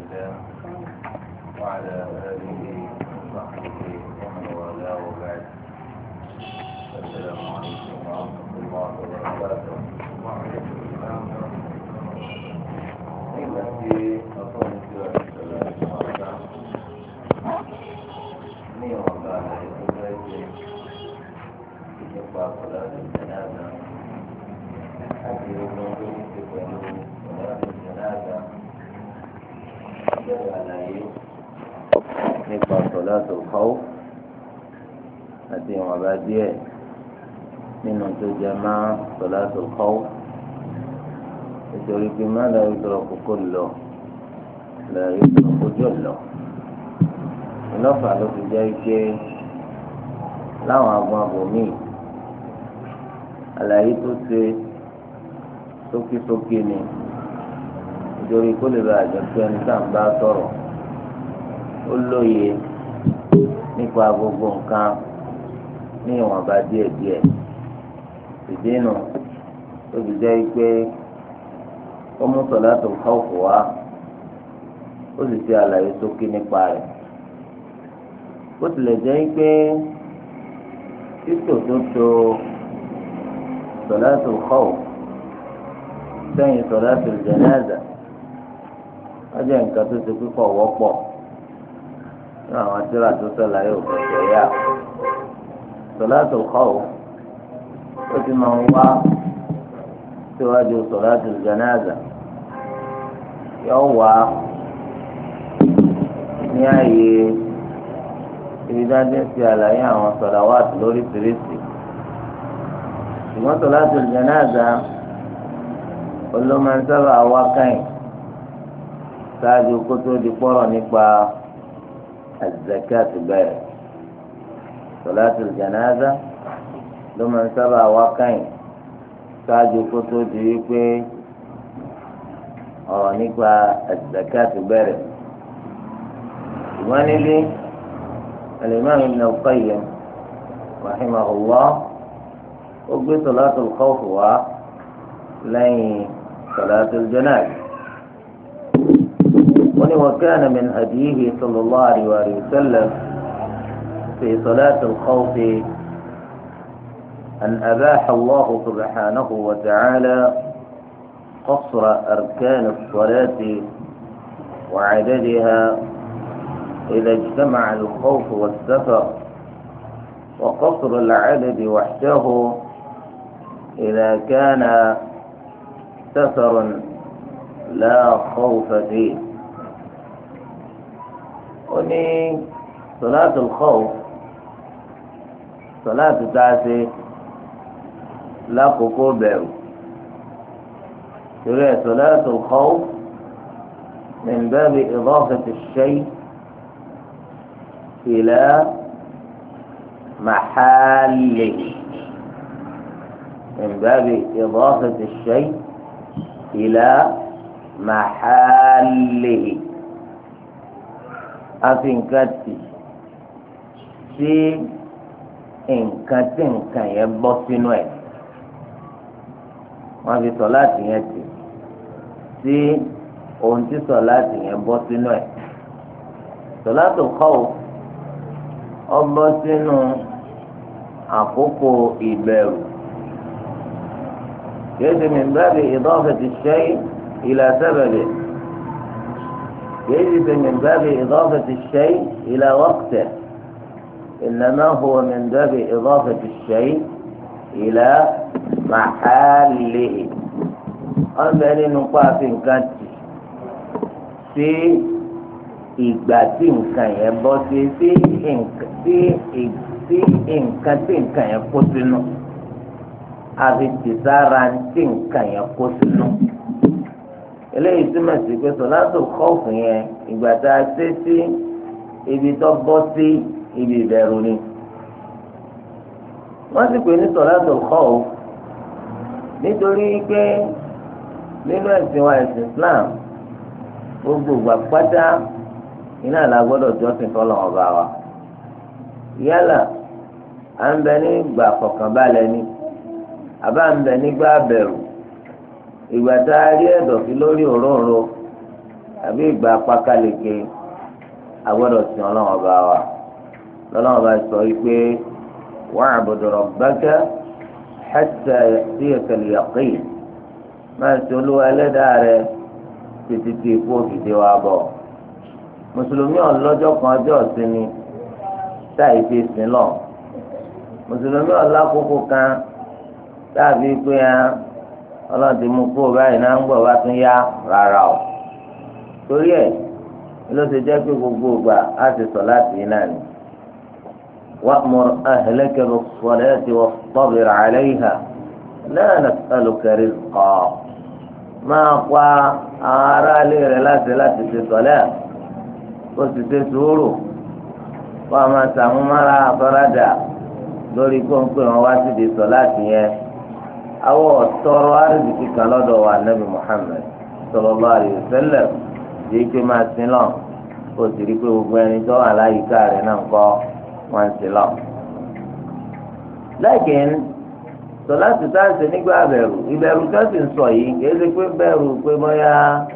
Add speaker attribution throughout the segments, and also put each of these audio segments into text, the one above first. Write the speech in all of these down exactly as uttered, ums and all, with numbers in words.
Speaker 1: الله وعلى آله وصحبه ومن والاه وبعد. السلام عليكم ورحمة الله وبركاته. وعليكم السلام ورحمة الله وبركاته. ní ọ̀gá rẹ̀ tó fẹ́ ṣe nípa ọ̀làdùn jẹ̀náàdà àti ogun tó ní ṣe pẹ̀lú ọ̀làdùn jẹ̀náàdà bẹ̀rẹ̀ àlàyé nípa ọ̀làdùn kọ́ọ̀ àti ìwọ̀nba díẹ̀ nínú tó jẹ máa ọ̀làdùn kọ́ọ̀ nítorí pé má lọ́ọ́ ìdọ̀rọ̀ kókó lọ lọ́ọ́ ìdọ̀rọ̀ kójọ́ lọ. Ìlọ́fà ló fi jẹ́ pé láwọn agbọn abòmíì àlàyé tó ṣe sókísókí ni nítorí kó lè bá àjọpẹ́ ẹni tá à ń bá sọ̀rọ̀ ó lóye nípa gbogbo nǹkan ní ìwọ̀nba díẹ̀díẹ̀ ìdínà tó fi jẹ́ pé ó mú sọ̀látùl khawf wá ó sì ṣe àlàyé sókí nípa rẹ̀. Bó tilẹ̀ jẹ́ pé títò tó to sọ̀látùl khawf sẹ́yìn sọ̀látùl jánásà wọ́n jẹ́ nǹkan tó ti pípọ̀ wọ́pọ̀ ní àwọn tírà tó sọ̀láyé òfin ṣẹ̀yà. Sọ̀látùl khawf ó ti máa ń wá síwájú sọ̀látùl jánásà yóò wá ní ààyè ibi dájú sí àlàyé àwọn sọ̀làwàtì lóríṣiríṣi ṣùgbọ́n sọ̀látùl jánásà olómọ̀nsábà wákàyìn ṣáájú kó tó di pọ́rọ̀ nípa az-zakat bẹ̀rẹ̀. sọ̀látùl jánásà olómọ̀nsábà wákàyìn ṣáájú kó tó di wípé ọ̀rọ̀ nípa az-zakat bẹ̀rẹ̀. ṣùgbọ́n níbí الإمام ابن القيم رحمه الله أقبل صلاة الخوف ولين صلاة الجنازة. وكان من هديه صلى الله عليه وسلم في صلاة الخوف أن أباح الله سبحانه وتعالى قصر أركان الصلاة وعددها إذا اجتمع الخوف والسفر، وقصر العدد وحده إذا كان سفر لا خوف فيه. وني صلاة الخوف صلاة تاسي لا كوكوبر ترى صلاة الخوف من باب إضافة الشيء إلى محله، من باب إضافة الشيء إلى محله. أفنكتي sí nǹkan tí nǹkan yẹn bọ́ sínú ẹ̀ wọ́n fi sọ̀láàtì yẹn tì sí ohun tí sọ̀láàtì yẹn bọ́ sínú ẹ̀. Sọ̀láàtùl khawf ọbọ sínú àkókò ìbẹ̀rù yéèdè min babi idafati ash-shay ila sababi yéèdè min babi idafati ash-shay ila waqtihi innama huwa min babi idafati ash-shay ila mahallihi. ọbẹ̀ nínú pàṣẹ nǹkan tì sí ìgbà tí nǹkan yẹn bọ́ sí sí nǹkan tí nǹkan tí nǹkan yẹn kó sínú àfi tìsára tí nǹkan yẹn kó sínú. eléyìí túmọ̀ sí pé sọ̀látùl khawf yẹn ìgbà tá a ṣe sí ibi tó bọ́ sí ibi ìbẹ̀rù ni. wọ́n sì pè ní sọ̀látùl khawf nítorí pé nínú ẹ̀sìn wa ẹ̀sìn Islam gbogbo ìgbà pátá iná la gbọ́dọ̀ jọ́sìn fọ́lọ́run ọba wa. yálà à ń bẹ nígbà fọkànbalẹ̀ ni àbá ń bẹ nígbà bẹ̀rù ìgbà tá a rí ẹ̀dọ̀fí lórí òróǹro àbí ìgbà pákáleke agbọ́dọ̀ sìn Ọlọ́run ọba wa lọ́lọ́run ọba sọ wípé wa'budu rabbaka hatta ya'tiyaka al-yaqin máa ń sọ olúwa ẹlẹ́dàá rẹ títí tí ikú òfìdí wa bọ̀ mùsùlùmí ọlọ́jọ́ kan ọjọ́ ìsinmi táyì fi sin lọ mùsùlùmí ọlákòókò kan tàbí pé ọlọ́run ti mú kó báyìí náà ń gbọ̀ wá tún yá rárá o torí ẹ̀ ló ṣe jẹ́ pé gbogbo ìgbà á ti sọ láti yín náà ni wa'mur ahlaka bis-salati wastabir 'alayha la nas'aluka rizqa máa pa àwọn aráalé rẹ̀ láti láti ṣe sọ̀lẹ́ kó sì ṣe sùúrù wọ́n á máa sàmúmára àfaradà lórí kó ń pè wọ́n wá sí di sọ láti yẹn àwọn ọ̀tọ́rọ̀ àrídìkì kan lọ́dọ̀ wa Nabi Muhammad sallallahu alaihi wasallam yìí pé máa sin lọ kó sì rí pé gbogbo ẹni tó wà láyìíká rẹ̀ náà ń kọ́ wọ́n ń sin lọ. lẹ́yìn sọláàtì táǹsì nígbà bẹ̀rù ìbẹ̀rù tó sì ń sọ yìí kìí ṣe pé bẹ̀rù pé bóyá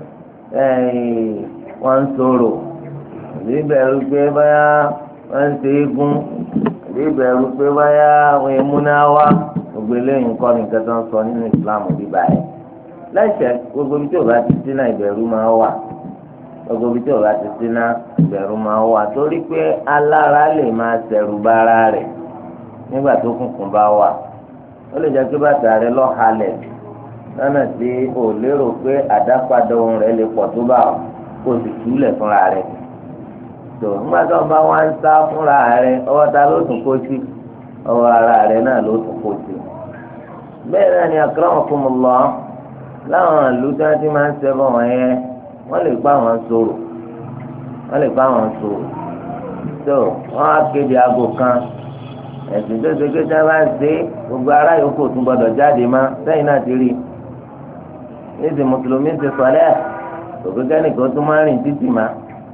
Speaker 1: wọ́n ń sọ̀rọ̀ àbí bẹ̀rù pé bóyá wọ́n ń ṣe égún àbí bẹ̀rù pé bóyá àwọn emúná wá gbogbo eléyìí nǹkan nìkan tó ń sọ nínú ìsìlámù bíbá yẹn lẹ́sẹ̀ gbogbo ibi tí ò bá ti sí náà ìbẹ̀rù máa wà gbogbo ibi tí ò bá ti sí náà ìbẹ̀rù máa wà torí pé alára lè máa ṣẹ̀rù bára rẹ̀ nígbà tó kùnkùn bá wà ó lè jẹ́ pé bàtà rẹ̀ lọ́ halẹ̀ lọ́nà tí ò lérò pé àdápadà ohun rẹ̀ lè pọ̀ tó bá kó o sì túlẹ̀ fúnra rẹ̀ tó nígbà tó bá wá ń sá fúnra rẹ̀ ọwọ́ ta ló tún kó sí ọwọ́ ara rẹ̀ náà ló tún kó sí. bẹ́ẹ̀ náà ni akramakumullah láwọn ìlú tí wọ́n ti máa ń ṣẹbọ wọn yẹn wọ́n lè pa àwọn sọ̀rọ̀ wọ́n lè pa àwọn sọ̀rọ̀ tó wọ́n á kéde aago kan ẹ̀sìn tó ṣe pé tí wọ́n bá ń ṣe gbogbo ará yòókù tún gbọdọ̀ jáde má sẹ́yìn náà ti rí i níbi mùsùlùmí ti sọ̀lẹ́ òkú kẹ́nìkan tún máa ń rìn títì má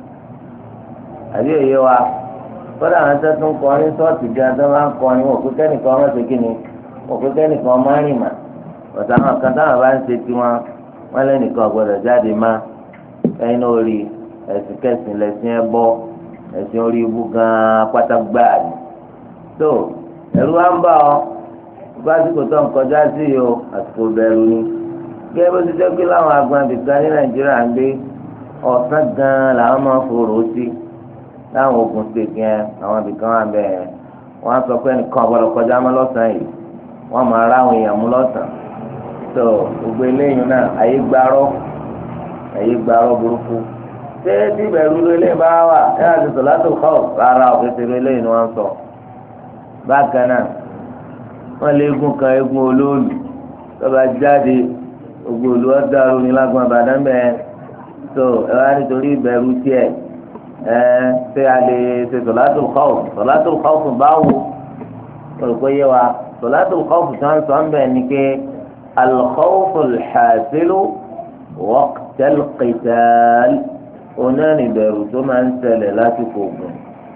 Speaker 1: àbí òye wa kọ́dà àwọn tó tún kọ́ ní sọ́ọ̀tì gan tó máa ń kọ́ ní òkú kẹ́nìkan ọmọ ṣe kíni òkú kẹ́nìkan máa ń rìn má ọ̀tá àwọn kan táwọn bá ń ṣe tiwọn wọ́n lẹ́nìkan gbọdọ̀ jáde má ẹ̀yin náà rí ẹ̀sìn kẹsìn lẹ́sìn ẹ̀ bọ́ ẹ̀sìn orí ibú gan-an pátá gbáà ni tó ẹ̀rù wa ń bá ọ gbogbo àsìkò tó ń kọjá sí yìí o àsìkò bẹ̀rù ni gẹ́gẹ́ bó ti jẹ́ pé láwọn agbọn abìkan ní nàìjíríà ń gbé ọ̀sán gan-an làwọn máa ń forò sí láwọn Ògùn state yẹn àwọn abìkan wà bẹ́ẹ̀ wọ́n á sọ pé nìkan ọ̀gbọ́dọ̀ kọjá mọ́ lọ́sàn-án yìí wọ́n máa ráwọn èèyàn mú lọ́sàn-án tó gbogbo eléyìí náà ayé gbárọ́ ayé gbárọ́ burúkú ṣé tí bẹ̀rù lélẹ́ bá wà ẹ̀ àti sọ̀látò kọ́ rárá òkèèrè eléyìí ni wọ́n sọ bákan náà wọn lé egun kan egun olóòlù lọba jáde gbogbo olùwọ́dàrú ní lágbọn àbàdàn bẹ́ẹ̀ tó ẹ wá nítorí ìbẹ̀rù tiẹ̀ ẹ ṣé a lè ṣe sọ̀látò khawf sọ̀látò khawf báwo olùkọ́ yé wa sọ̀látò khawf tí wọ́n sọ ń bẹ̀ ni pé al-khawfu al-hasilu waqta al-qital onáà ní ìbẹ̀rù tó máa ń ṣẹlẹ̀ lásìkò ogun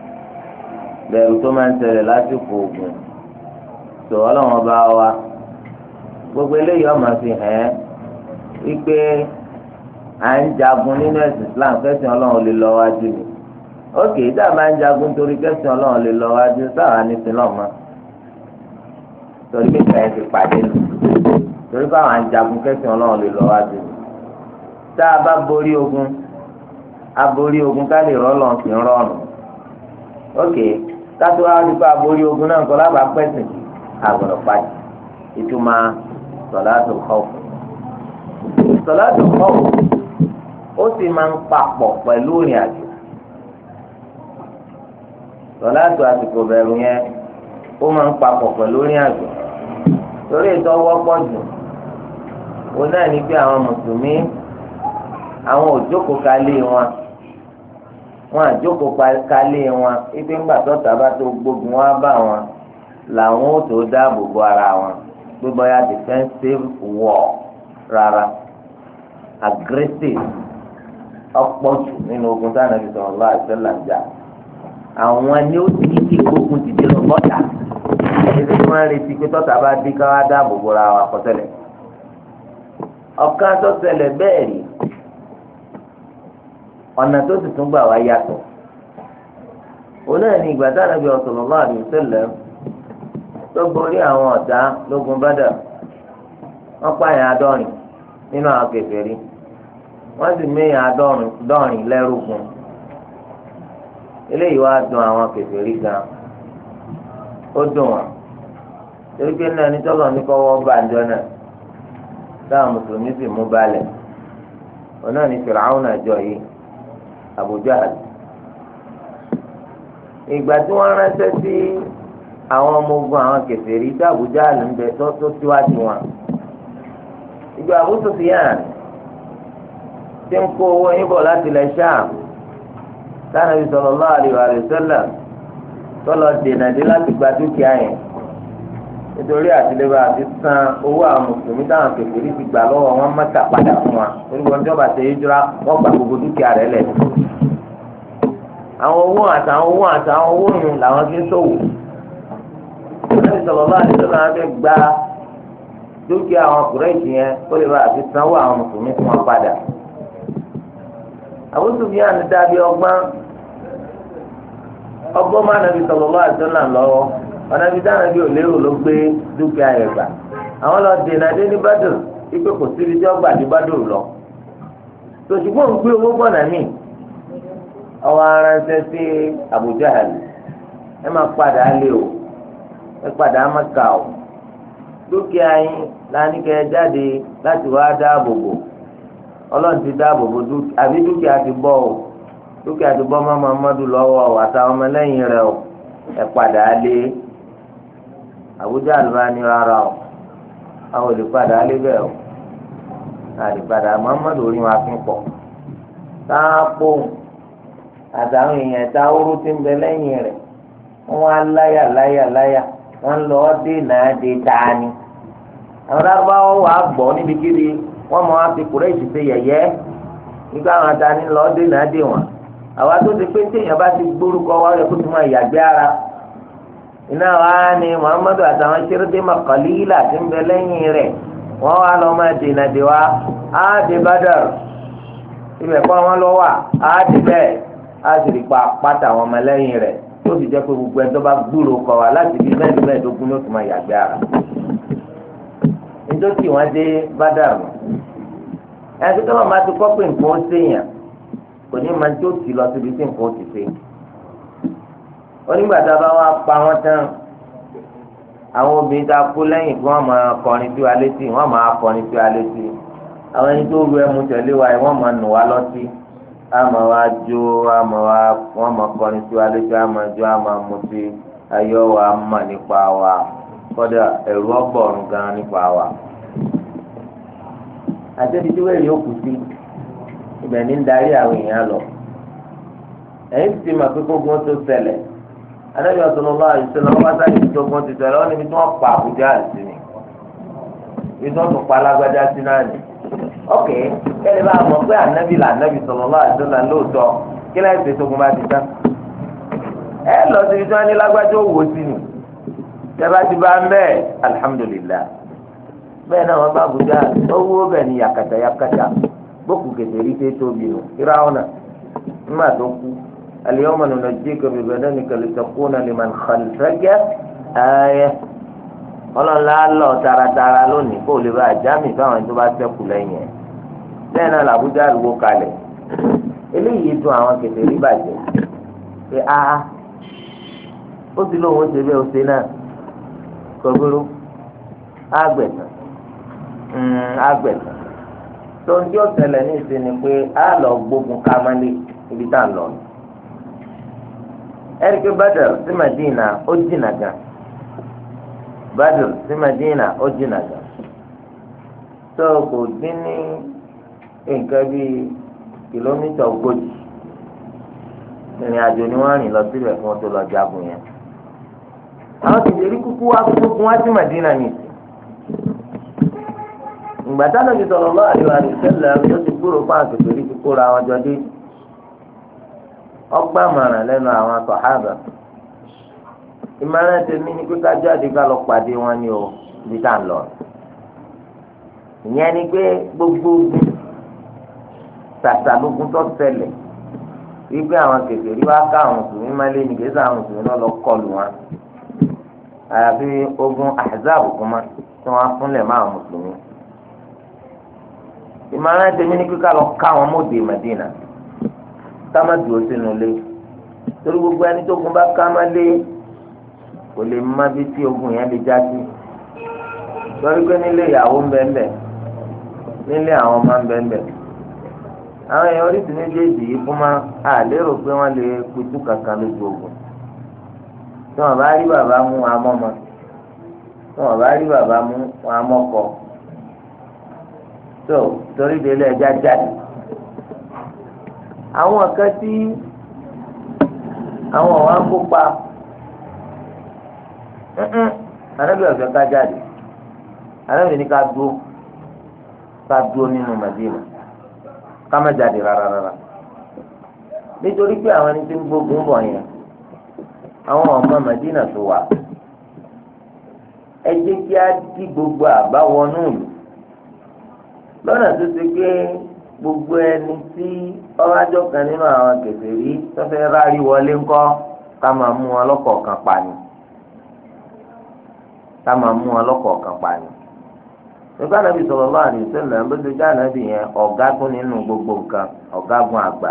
Speaker 1: bẹ̀rù tó máa ń ṣẹlẹ̀ lásìkò ogun tó ọlọ́run ọba wa gbogbo eléyìí ọmọ fi hàn ẹ́ wípé à ń jagun nínú ẹ̀sìn Islam kẹ́sìn ọlọ́run lè lọ wájú ni ókè tá a máa ń jagun torí kẹ́sìn ọlọ́run lè lọ wájú sáà ní sinọ́ mọ́ torí kíkà ẹ̀ ti pàdé nù torí káwọn à ń jagun kẹ́sìn ọlọ́run lè lọ wájú ni tá a bá borí ogun a borí ogun ká lè rọ́ lọ́n sí rọrùn ókè kátó wá nípa àbórí ogun náà kọ́ lábàá pẹ̀sìn àgbọ̀dọ̀ pàdé ìtumọ̀ sọ̀látù khawf. sọ̀látù khawf ó sì máa ń papọ̀ pẹ̀lú ìrìn àjò sọ̀látù àsìkò bẹ̀rù yẹn ó máa ń papọ̀ pẹ̀lú ìrìn àjò torí ètò wọ́pọ̀ jù ó náà ní pé àwọn mùsùlùmí àwọn òjókòó kalẹ̀ wọn wọn àjókòó kálé wọn ipe ńgbà tó tàbá tó gbógun wá bá wọn làwọn ó tó dáàbò bo ara wọn gbogbo ya defensive war rárá aggressive ọ̀pọ̀ jù nínú ogun táwọn ẹbí sọ̀rọ̀ lọ́wọ́ àti sẹ́lá jà àwọn ni ó ti kí ogun ti dé lọ bọ́tà ẹni tí wọ́n retí pé tọ́ta bá dé ká wá dáàbò bo ara wa kọ́tẹ́lẹ̀ ọ̀kan tó ṣẹlẹ̀ bẹ́ẹ̀ rí ọ̀nà tó sì tún gbà wá yàtọ̀ òun náà ní ìgbà tí Ànábì sallallahu alaihi wasallam tó borí àwọn ọ̀tá lógun Badr wọ́n pààyàn àádọ́rin nínú àwọn kèfèrí wọ́n sì méyàn àádọ́rin lẹ́rùgùn eléyìí wá dùn àwọn kèfèrí gan ó dùn wọn torí pé náà nítọ́lọ́ ní kọ́wọ́ bàjọ́ náà táwọn mùsùlùmí sì mú balẹ̀ òun náà ní Fir'aun àjọ yìí Abu Jahal ìgbà tí wọ́n ránṣẹ́ sí àwọn ọmọ ogun àwọn kèfèrí tí Abu Jahal ń bẹ tó tó síwájú wọn ìgbà Abu Sufyan tí ń kó owó yín bọ̀ láti ilẹ̀ Sham Ànábì sallallahu alaihi wa sallam tó lọ dènà dé láti gba dúkìá yẹn nítorí àtìlẹ́bà àti san owó àwọn mùsùlùmí táwọn kèfèrí ti gbà lọ́wọ́ wọn Mẹ́kà padà fún wa torí wọn jọba ṣe hijira wọn gba gbogbo dúkìá rẹ̀ lẹ̀ àwọn owó àtàwọn owó àtàwọn owó yìí làwọn fi ń ṣòwò Ànábì sallallahu alaihi wa sallam fẹ́ gba dúkìá àwọn Kùráìṣì yẹn kó lè bá àti sanwó àwọn mùsùlùmí fún wọn padà Abu Sufyan dàbí ọgbọ́n ọgbọ́n máa Ànábì sallallahu alaihi wasallam lọ́wọ́ Ànábì dáná bí òlérò ló gbé dúkìá yẹn gbà àwọn lọ dènà dé ní Badr ipe kò síbi tí wọ́n gbà ní Badr lọ tòṣùgbọ́n ń gbé owó gbọ́nà míì ọwọ́ aránṣẹ́ sí Abu Jahal ẹ máa padà lé o ẹ padà Mẹ́kà o dúkìá yín lánìkẹ́ jáde láti wá dáàbò bò ọlọ́run ti dáàbò bò dúkìá àbí dúkìá ti bọ́ o dúkìá ti bọ́ mọ́ Muhammadu lọ́wọ́ o àtàwọn ọmọlẹ́yìn rẹ̀ o ẹ padà lé Abu Jahal bá ní rárá o àwọn ò lè padà lé bẹ́ẹ̀ o àlè padà Muhammadu orí wọn fi pọ̀ sáàpò àtàwọn èèyàn ta oró ti ń bẹ lẹ́yìn rẹ̀ wọ́n á láyà láyà láyà wọ́n lọ dé náà dé tání àwọn dábàá wà gbọ́ níbikíbi wọ́n mọ̀ á fi Kùráìṣì ṣe yẹ̀yẹ́ nígbà àwọn àtàní lọ dé náà dé wọn àwa tó ti pé téèyàn bá ti gbórúkọ wá rẹ kó tó máa yàgbé ara iná wa ni Muhammadu àtàwọn ṣẹ́rẹ́dé mọ̀kànlélà ti ń bẹ lẹ́yìn rẹ̀ wọ́n wá lọ máa dènà dé wa á dé Badr ibẹ̀ kọ́ wọn lọ wà á dé bẹ́ẹ̀ á sì rí pa pátá àwọn ọmọ lẹ́yìn rẹ̀ tó sì jẹ́ pé gbogbo ẹ̀ tó bá gbúrò kọ wa láti bí mẹ́rin mẹ́ẹ̀ẹ́dógún ló tún máa yàgbé ara nítorí wọ́n dé Badr ẹni tó máa ti kọ́ pé nǹkan ó séèyàn kò ní máa tó tì lọ síbi tí nǹkan ó ti sé onígbàtà bá wá pa wọ́n tán àwọn obìnrin tá a kó lẹ́yìn kí wọ́n máa kọrin sí wa létí wọ́n máa kọrin sí wa létí àwọn ẹni tó ru ẹmu tẹ̀lé wa wọ́n máa nù wá lọ́tí àmọ́ wa jó àmọ́ wa wọ́n máa kọrin sí wa létí àmọ́ jó àmọ́ mutí ayọ̀ wa mọ̀ nípa wa kọ́dà ẹ̀rù ọgbọ̀rún gan nípa wa àtẹ́bí tí wẹ́rẹ́ yóò kù sí ibẹ̀ ní ń darí àwọn èèyàn lọ ẹ̀yìn ti mà pé gbogbo tó ṣẹlẹ̀ Ànábì sallallahu alaihi wasallam wọ́n bá sáyé tí gbogbo ti ṣẹlẹ̀ wọ́n níbi tí wọ́n pa Àbújá sí ni ibi tí wọ́n tún pa alágbájá sí náà ni ok kẹ́lẹ́ bá mọ̀ pé ànábì là ànábì sallallahu alaihi wasallam lóòótọ́ kí láì ṣe tógun bá ti tán ẹ lọ sí ibi tí wọ́n ní lágbájá òwò sí ni tẹ́bá ti bá ń bẹ́ẹ̀ alhamdulillah bẹ́ẹ̀ náà wọ́n bá Àbújá owó bẹ́ẹ̀ ni yakata yakata gbókù kẹtẹ́rì tẹ́ tóbi nù Fíráúnà nígbà tó kú al-yawma nunajjika bi badanika litakuna liman khalfaka aya ọlọ́nla lọ taratara lónìí kó lè bá àjámì fáwọn tó bá ṣẹ́kù lẹ́yìn ẹ̀ bẹ́ẹ̀ náà làbújá àdúgbò kalẹ̀ eléyìí dùn àwọn kẹtẹ́rì bàjẹ́ pé a ó ti lóun ó ṣe bẹ́ẹ̀ ó ṣe náà kọ́gbóró àgbẹ̀tàn àgbẹ̀tàn tó ń tí ó ṣẹlẹ̀ ní ìsinmi pé a lọ gbógun kámálé ibi tá à ń lọ. ẹ̀ríkì Badr sí Madina ó jìnnà gan Badr sí Madina ó jìnnà gan tó kò dín ní nǹkan bíi kìlómítà ogójì ìrìn àjò ni wọ́n rìn lọ síbẹ̀ fún wọn tó lọ jagun yẹn. àwọn tìjẹ́rí kúkú wá gbógun wá sí Madina nìyí. ìgbàdá Ànábì sallallahu alaihi wasallam ló ti kúrò fún àkèké kíkóra wọn jọ dé ọgbà màrán lẹ́nu àwọn sàhábà ìmọ̀ràn tèmi ní pé ká jáde ká lọ pàdé wọn ní o ibi tá à ń lọ ìyẹn ni pé gbogbo ogun tàtàlógún tó ṣẹlẹ̀ wípé àwọn kèfèrí wá ká àwọn mùsùlùmí máa lé ní kèésì àwọn mùsùlùmí náà lọ kọlù wọn àyàfi ogun Ahzab kuma tí wọ́n á fúnlẹ̀ máa mùsùlùmí. ìmọ̀ràn tèmi ní kíkà lọ ká àwọn mọ́ọ̀dé Madina ká má dúró sínú ilé torí gbogbo ẹni tó gun bá ká má lé kò lè má bí tí ogun yẹn lè já sí torí pé nílé ìyàwó ń bẹ́ẹ̀ bẹ́ẹ̀ nílé àwọn ọmọ ń bẹ́ẹ̀ bẹ́ẹ̀ àwọn èèyàn oríṣi méjèèjì yìí fún máa àlérò pé wọ́n lè pitú kankan lójú ogun tí wọ́n bá rí bàbá mú amọ́mọ tí wọ́n bá rí bàbá mú amọ́kọ tó torí délé ẹja jáde àwọn kan tí àwọn ọ̀wá ń kópa ànábì ọ̀fẹ́ ká jáde ànábì ní ká dúró ká dúró nínú Madina ká má jáde rárá rárá nítorí pé àwọn ẹni tí ń gbógun bọ̀ yẹn àwọn ọmọ Madina tó wà ẹ jẹ́ kí á dí gbogbo àbáwọnú ìlú lọ́nà tó ṣe pé gbogbo ẹni tí ọlájọ́ kan nínú àwọn kèfèrí tó fẹ́ rárí wọlé ńkọ́ ká máa mú wọn lọ́kọ̀ọ̀kan pa ni ká máa mú wọn lọ́kọ̀ọ̀kan pa ni. nígbà Ànábì sallallahu alaihi wasallam bó ṣe já Ànábì yẹn ọ̀gá tún nínú gbogbo nǹkan ọ̀gágun àgbà.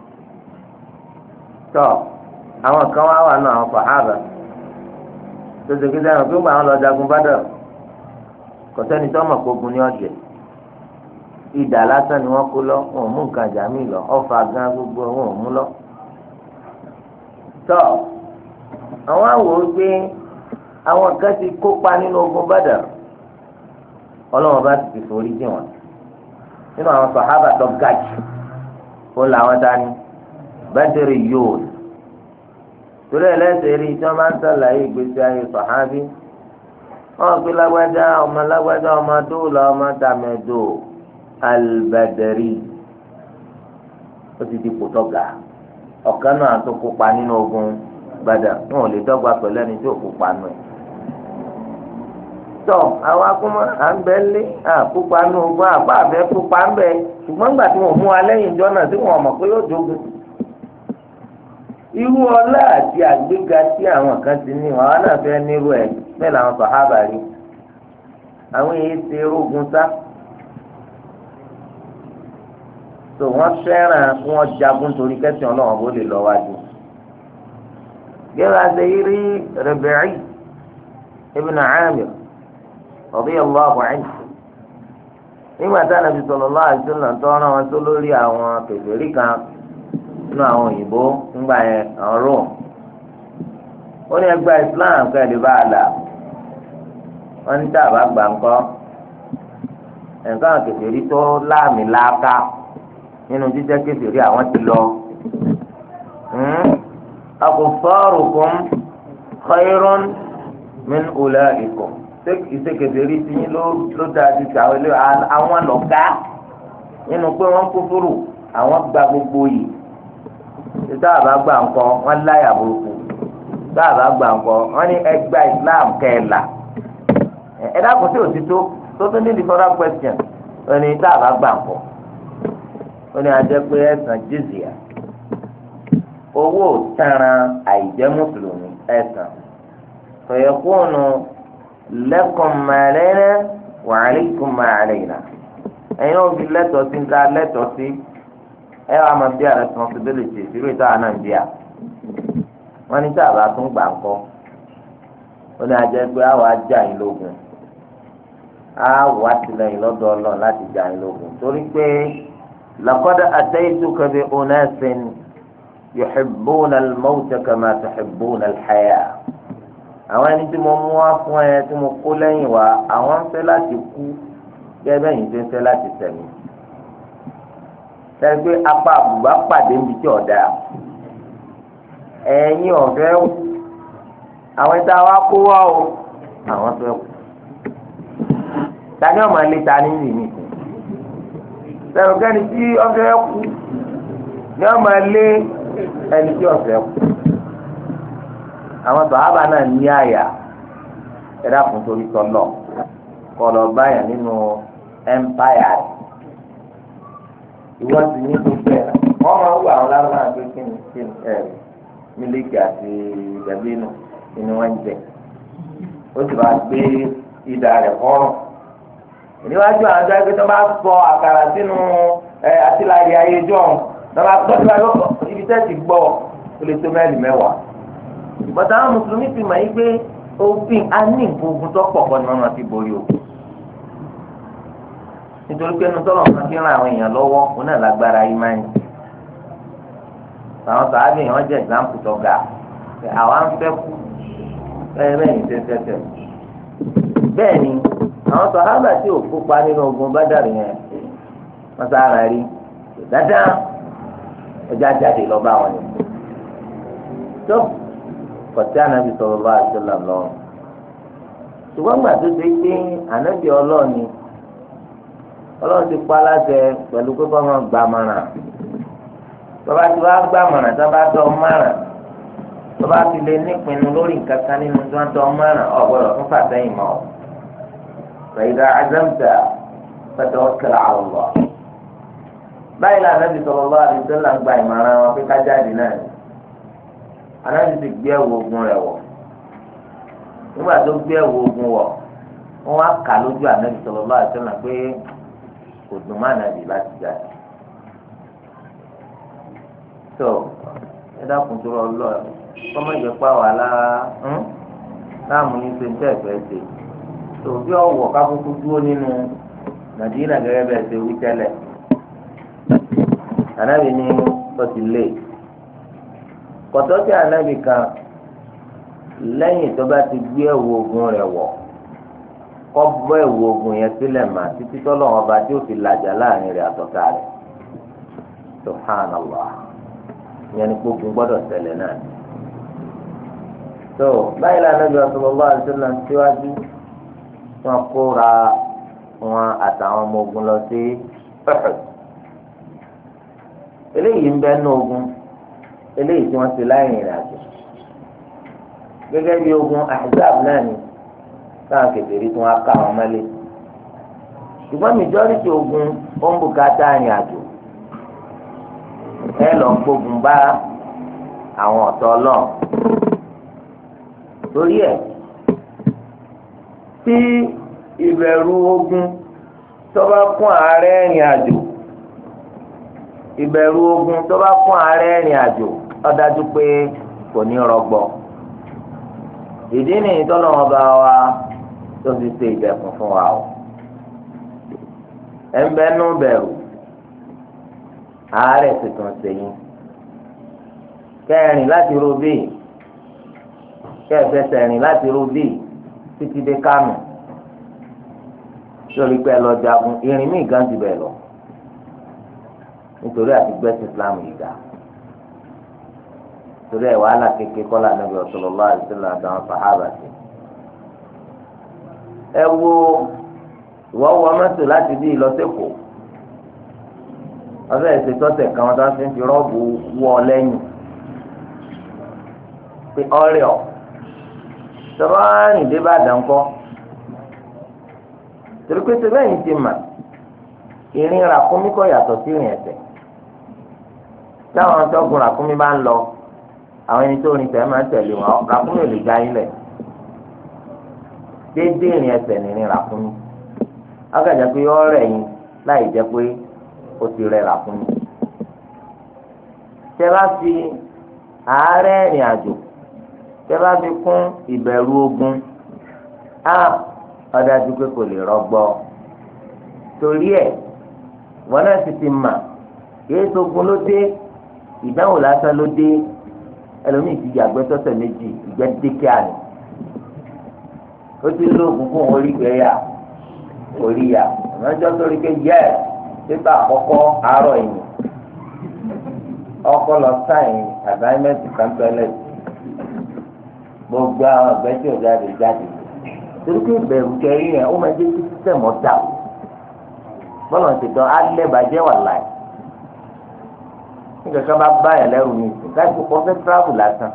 Speaker 1: tọ́ àwọn kan wá wà náà àwọn sàhábà tó ṣe kí sẹ́yìn pé àwọn lọ jagun Badr kò sẹ́ni tó mọ̀ kógun ní ọ̀jẹ̀ ìdá lásán ni wọ́n kó lọ wọn ò mú nǹkan jà mí lọ ọfà gan gbogbo wọn ò mú lọ. tọ́ àwọn àwò gbé àwọn kan ti kópa nínú ogun Badr ọlọ́wọ́n bá ti fi forí jì wọ́n nínú àwọn sàhábà tó ga jù ó làwọn dání Badri yóò torí ẹlẹ́sẹ̀ rí tí wọ́n bá ń sàlàyé ìgbésí ayé sàhábí wọ́n pe lágbájá ọmọ lágbájá ọmọ dóòlà ọmọ tàmẹ̀dò Al-Badri ó ti di kò tọ́ga ọ̀kan náà tó kópa nínú ogun Badr wọn ò lè dọ́gba pẹ̀lú ẹni tí ò kópa nù ẹ̀. tọ́ àwọn akúmọ̀ à ń bẹ́ lé àkópa nínú ogun àbá àbẹ́ kópa ń bẹ ṣùgbọ́n nígbà tí wọ́n mú wa lẹ́yìn ìjọ náà tí wọ́n mọ̀ pé yóò jogun. irú ọlá àti àgbéga tí àwọn kan ti ní àwọn náà fẹ́ nírú ẹ̀ bẹ́ẹ̀ làwọn sàhábà rí àwọn èyí ti rógun sá. tó wọ́n fẹ́ràn kí wọ́n jagun torí kẹ́sìn ọlọ́run bó lè lọ wájú. gẹ́gẹ́ àti rí Rabi'i ibn Amir radiyallahu anhu nígbà tí Ànábì sallallahu alaihi wasallam tó rán wọn tó lórí àwọn kèfèrí kan nínú àwọn òyìnbó ńgbà yẹn àwọn Rome ó ní ẹgbẹ́ Islam kẹ́ẹ̀dé bá a là wọ́n ní tàbá gbà ńkọ́ nǹkan kèfèrí tó láàmì láàká nínú jíjẹ́ kèfèrí àwọn ti lọ. akuffarukum khayrun min ulaikum ìṣe kèfèrí tí yín ló dáa ju ti àwọn ilé àwọn lọ́gá nínú pé wọ́n kúfúrú àwọn gba gbogbo yìí títí àbá gbà ńkọ́ wọ́n láyà burúkú títí àbá gbà ńkọ́ wọ́n ní ẹgbà Islam kẹ́ẹ̀là ẹ dákun sí òtítọ́ tó tún ní the further question wọ́n ní títí àbá gbà ńkọ́ ó ní ajẹ́ pé ẹ̀sán jizya owó tẹ̀ràn àìjẹ́ mùsùlùmí ẹ̀sán fẹ̀yẹ̀kúnnù lakum ma alayna wa alaykum ma alayna ẹ̀yin náà fi lẹ́tọ̀ọ́ sí nǹkan lẹ́tọ̀ọ́ sí ẹ wàá máa bí a responsibility ìṣirò ìta náà ń bí a wọ́n ní sábà tún gbà ńkọ́ ó ní ajẹ́ pé àwọn ajá yín lógun á wà tìlẹ́yìn lọ́dọ̀ Ọlọ́run láti jà yín lógun torí pé laqad ataytuka bi unasin yuhibbuna al-mawta kama tuhibbuna al-haya àwọn ẹni tí mo mú wá fún ẹ tí mo kó lẹ́yìn wá àwọn ń fẹ́ láti kú gẹ́gẹ́ bẹ́yìn tó ń fẹ́ láti tẹ̀mí sẹ́ni pé apá àbùbá pàdé níbi tí ọ̀dà ẹ̀yin ọ̀fẹ́ àwọn ìta wa kó wá o àwọn fẹ́ kú tani ọmọ ilé tani ń rìn nìkan sẹ́ni kẹ́ni tí ọ̀fẹ́ kú ni ọmọ ilé ẹni tí ọ̀fẹ́ kú àwọn sàhábà náà ní àyà ẹ̀dá fún torí tọ́lọ̀ kọlọ̀ báyà nínú empire ìwọ sì ní gbogbo ẹ̀ wọ́n máa ń wọ àwọn lárúbá àti kíni kíni ẹ̀ mílíkì àti dàbínù ni wọ́n ń jẹ ó sì máa gbé ìdá rẹ̀ kọ́rùn níwájú àwọn ọjọ́ ẹgbẹ́ tó bá sọ àkàrà sínú ẹ̀ àtìláyé ayé jọ̀hún tó bá gbọ́ tó bá yọ ibi tẹ́ ti gbọ́ ó lè tó mẹ́rin mẹ́wàá bọ́tà àwọn mùsùlùmí ti mọ̀ yí pé òfin a ní nǹkan ogun tó pọ̀ kọ́ ni wọ́n máa fi borí o nítorí pé inú tọ́lọ̀ máa fi ran àwọn èèyàn lọ́wọ́ òun náà lágbára yìí máa ń yìn àwọn sàábì yẹn wọ́n jẹ́ ẹ̀gbáǹpù tó ga àwa ń fẹ́ kú bẹ́ẹ̀ bẹ́ẹ̀ ní tẹ́tẹ́tẹ́ bẹ́ẹ̀ ni àwọn sàhábà tí ò kópa nínú ogun Bádàrì yẹn wọ́n sára rí dáadáa ẹja jáde lọ́ba àwọn ni tó kọ̀tí ànábì sallallahu alaihi wasallam lọ́rùn ṣùgbọ́n gbà tó ṣe pé ànábì ọlọ́ọ̀ni ọlọ́run ti pa láṣẹ pẹ̀lú pé kọ́ máa gbà mọ̀ràn tọ́ba ti wá gbà mọ̀ràn tọ́ba tọ́ mọ̀ràn tọ́ba ti lè nípinnu lórí nǹkan kan nínú tí wọ́n tọ́ mọ̀ràn ọ̀gbọ́dọ̀ fún fàtẹ́yìn mọ́ فإذا عزمت فتوكل على الله báyìí la Ànábì sallallahu alaihi wasallam gba ìmọ̀ràn wọn pé ká jáde náà ni Ànábì ti gbé ẹ̀wù ogun rẹ̀ wọ̀ nígbà tó gbé ẹ̀wù ogun wọ̀ wọ́n wá kà lójú Ànábì sallallahu alaihi wasallam pé kò dùn má Ànábì láti jáde tó ẹ dákun tó rọ lọ kọ́mọ ìjọpá wà lára láàmú yín ṣe ń tẹ̀ fẹ́ ṣe tòbí ọwọ́ kákókó dúró nínú Mádínà gẹ́gẹ́ bẹ́ẹ̀ ṣe wí tẹ́lẹ̀ Ànábì ní ọtí lé kọ̀tọ́ tí Ànábì kan lẹ́yìn tó bá ti gbé ẹ̀wù ogun rẹ̀ wọ̀ kọ́ bọ́ ẹ̀wù ogun yẹn sílẹ̀ mà títí tọ́lọ́ wọn bá tí ó fi làjà láàrin rẹ̀ àtọ́ta rẹ̀ subhanallah ìyẹn ni gbogbo gbọ́dọ̀ ṣẹlẹ̀ náà tó báyìí la Ànábì sallallahu alaihi wasallam síwájú wọn kóra wọn àtàwọn ọmọ ogun lọ sí Uhud eléyìí ń bẹ ní ogun eléyìí tí wọ́n ti láì rìnrìn àjò gẹ́gẹ́ bí ogun Ahzab náà ni káwọn kèfèrí tí wọ́n ká wọn mọ́lé ṣùgbọ́n majority ogun ó ń bùkátà rìn àjò ẹ lọ gbógun bá àwọn ọ̀tọ̀ Ọlọ́run torí ẹ̀ tí ìbẹ̀rù ogun tó bá kún ààrẹ ìrìn àjò ìbẹ̀rù ogun tó bá kún ààrẹ ìrìn àjò ó dájú pé kò ní rọgbọ ìdí nìyí tọ́lọ́wọ́n bá wa tó fi ṣe ìdẹ̀kùn fún wa o ẹ̀ ń bẹ́nu bẹ̀rù ààrẹ sì tún ṣèyí kẹrin láti rubí kẹfẹsẹ̀ rìn láti rubí títí dé Kánò lórí pé ẹ lọ jagun irin míì gan jù bẹ́ẹ̀ lọ nítorí àti gbẹ́sì Islam yìí dá torí ẹ̀ wàhálà kékeré kọ́lá Ànábì sallallahu alaihi wasallam àtàwọn sàhábà sí. ẹ wo ìwọ́ wọ mọ́tò láti bí ìlọsẹ̀kọ̀ ọbẹ̀ ìṣètọ́sẹ̀ kan wọn tó ń fi rọ́ọ̀bù wọ lẹ́yìn pé ọ̀rẹ́ ọ̀ tọ́ba rìn dé Ìbàdàn kọ́ torí pé ṣe bẹ́ẹ̀ ni ti mà ìrìn ràkúnmí kọ́ yàtọ̀ sí ìrìn ẹsẹ̀ táwọn tọ́gùn ràkúnmí bá ń lọ àwọn ẹni tó rìn tẹ̀ máa ń tẹ̀lé wọn ràkúnmí ò lè já yín lẹ̀ déédéé ìrìn ẹsẹ̀ ní ìrìn ràkúnmí ágàjà pé ó rẹ̀ yín láì jẹ́ pé ó ti rẹ̀ ràkúnmí tẹ́ bá fi àárẹ̀ ìrìn àjò tẹ́ bá fi kún ìbẹ̀rù ogun á ọdájú pé kò lè rọgbọ torí ẹ̀ wọn náà sì ti mà kìí sógun ló dé ìdánwò lásán ló dé ẹlòmíì ti yàgbẹ́ sọ́sẹ̀ méjì ìgbẹ́ dékè àná ó ti lóògùn fún orí gbẹ́yà orí yà ọ̀nàjọ́ sórí pé yẹ pépà àkọ́kọ́ àárọ̀ yìí ọkọ lọ sáyìn àgbáyémẹ́tì kámpẹ́lẹ́tì gbogbo àwọn ọ̀gbẹ́ tí ò jáde jáde torí pé ìbẹ̀rù kẹrin yẹn ó máa jẹ́ kí sísẹ̀mù ọ̀dà o bọ́lá ti dán alẹ́ bàjẹ́ wà láì nígbà kan bá bá yẹn lẹ́rù ní ìsìn láì fún kọ́fẹ́ tíráàbù lásán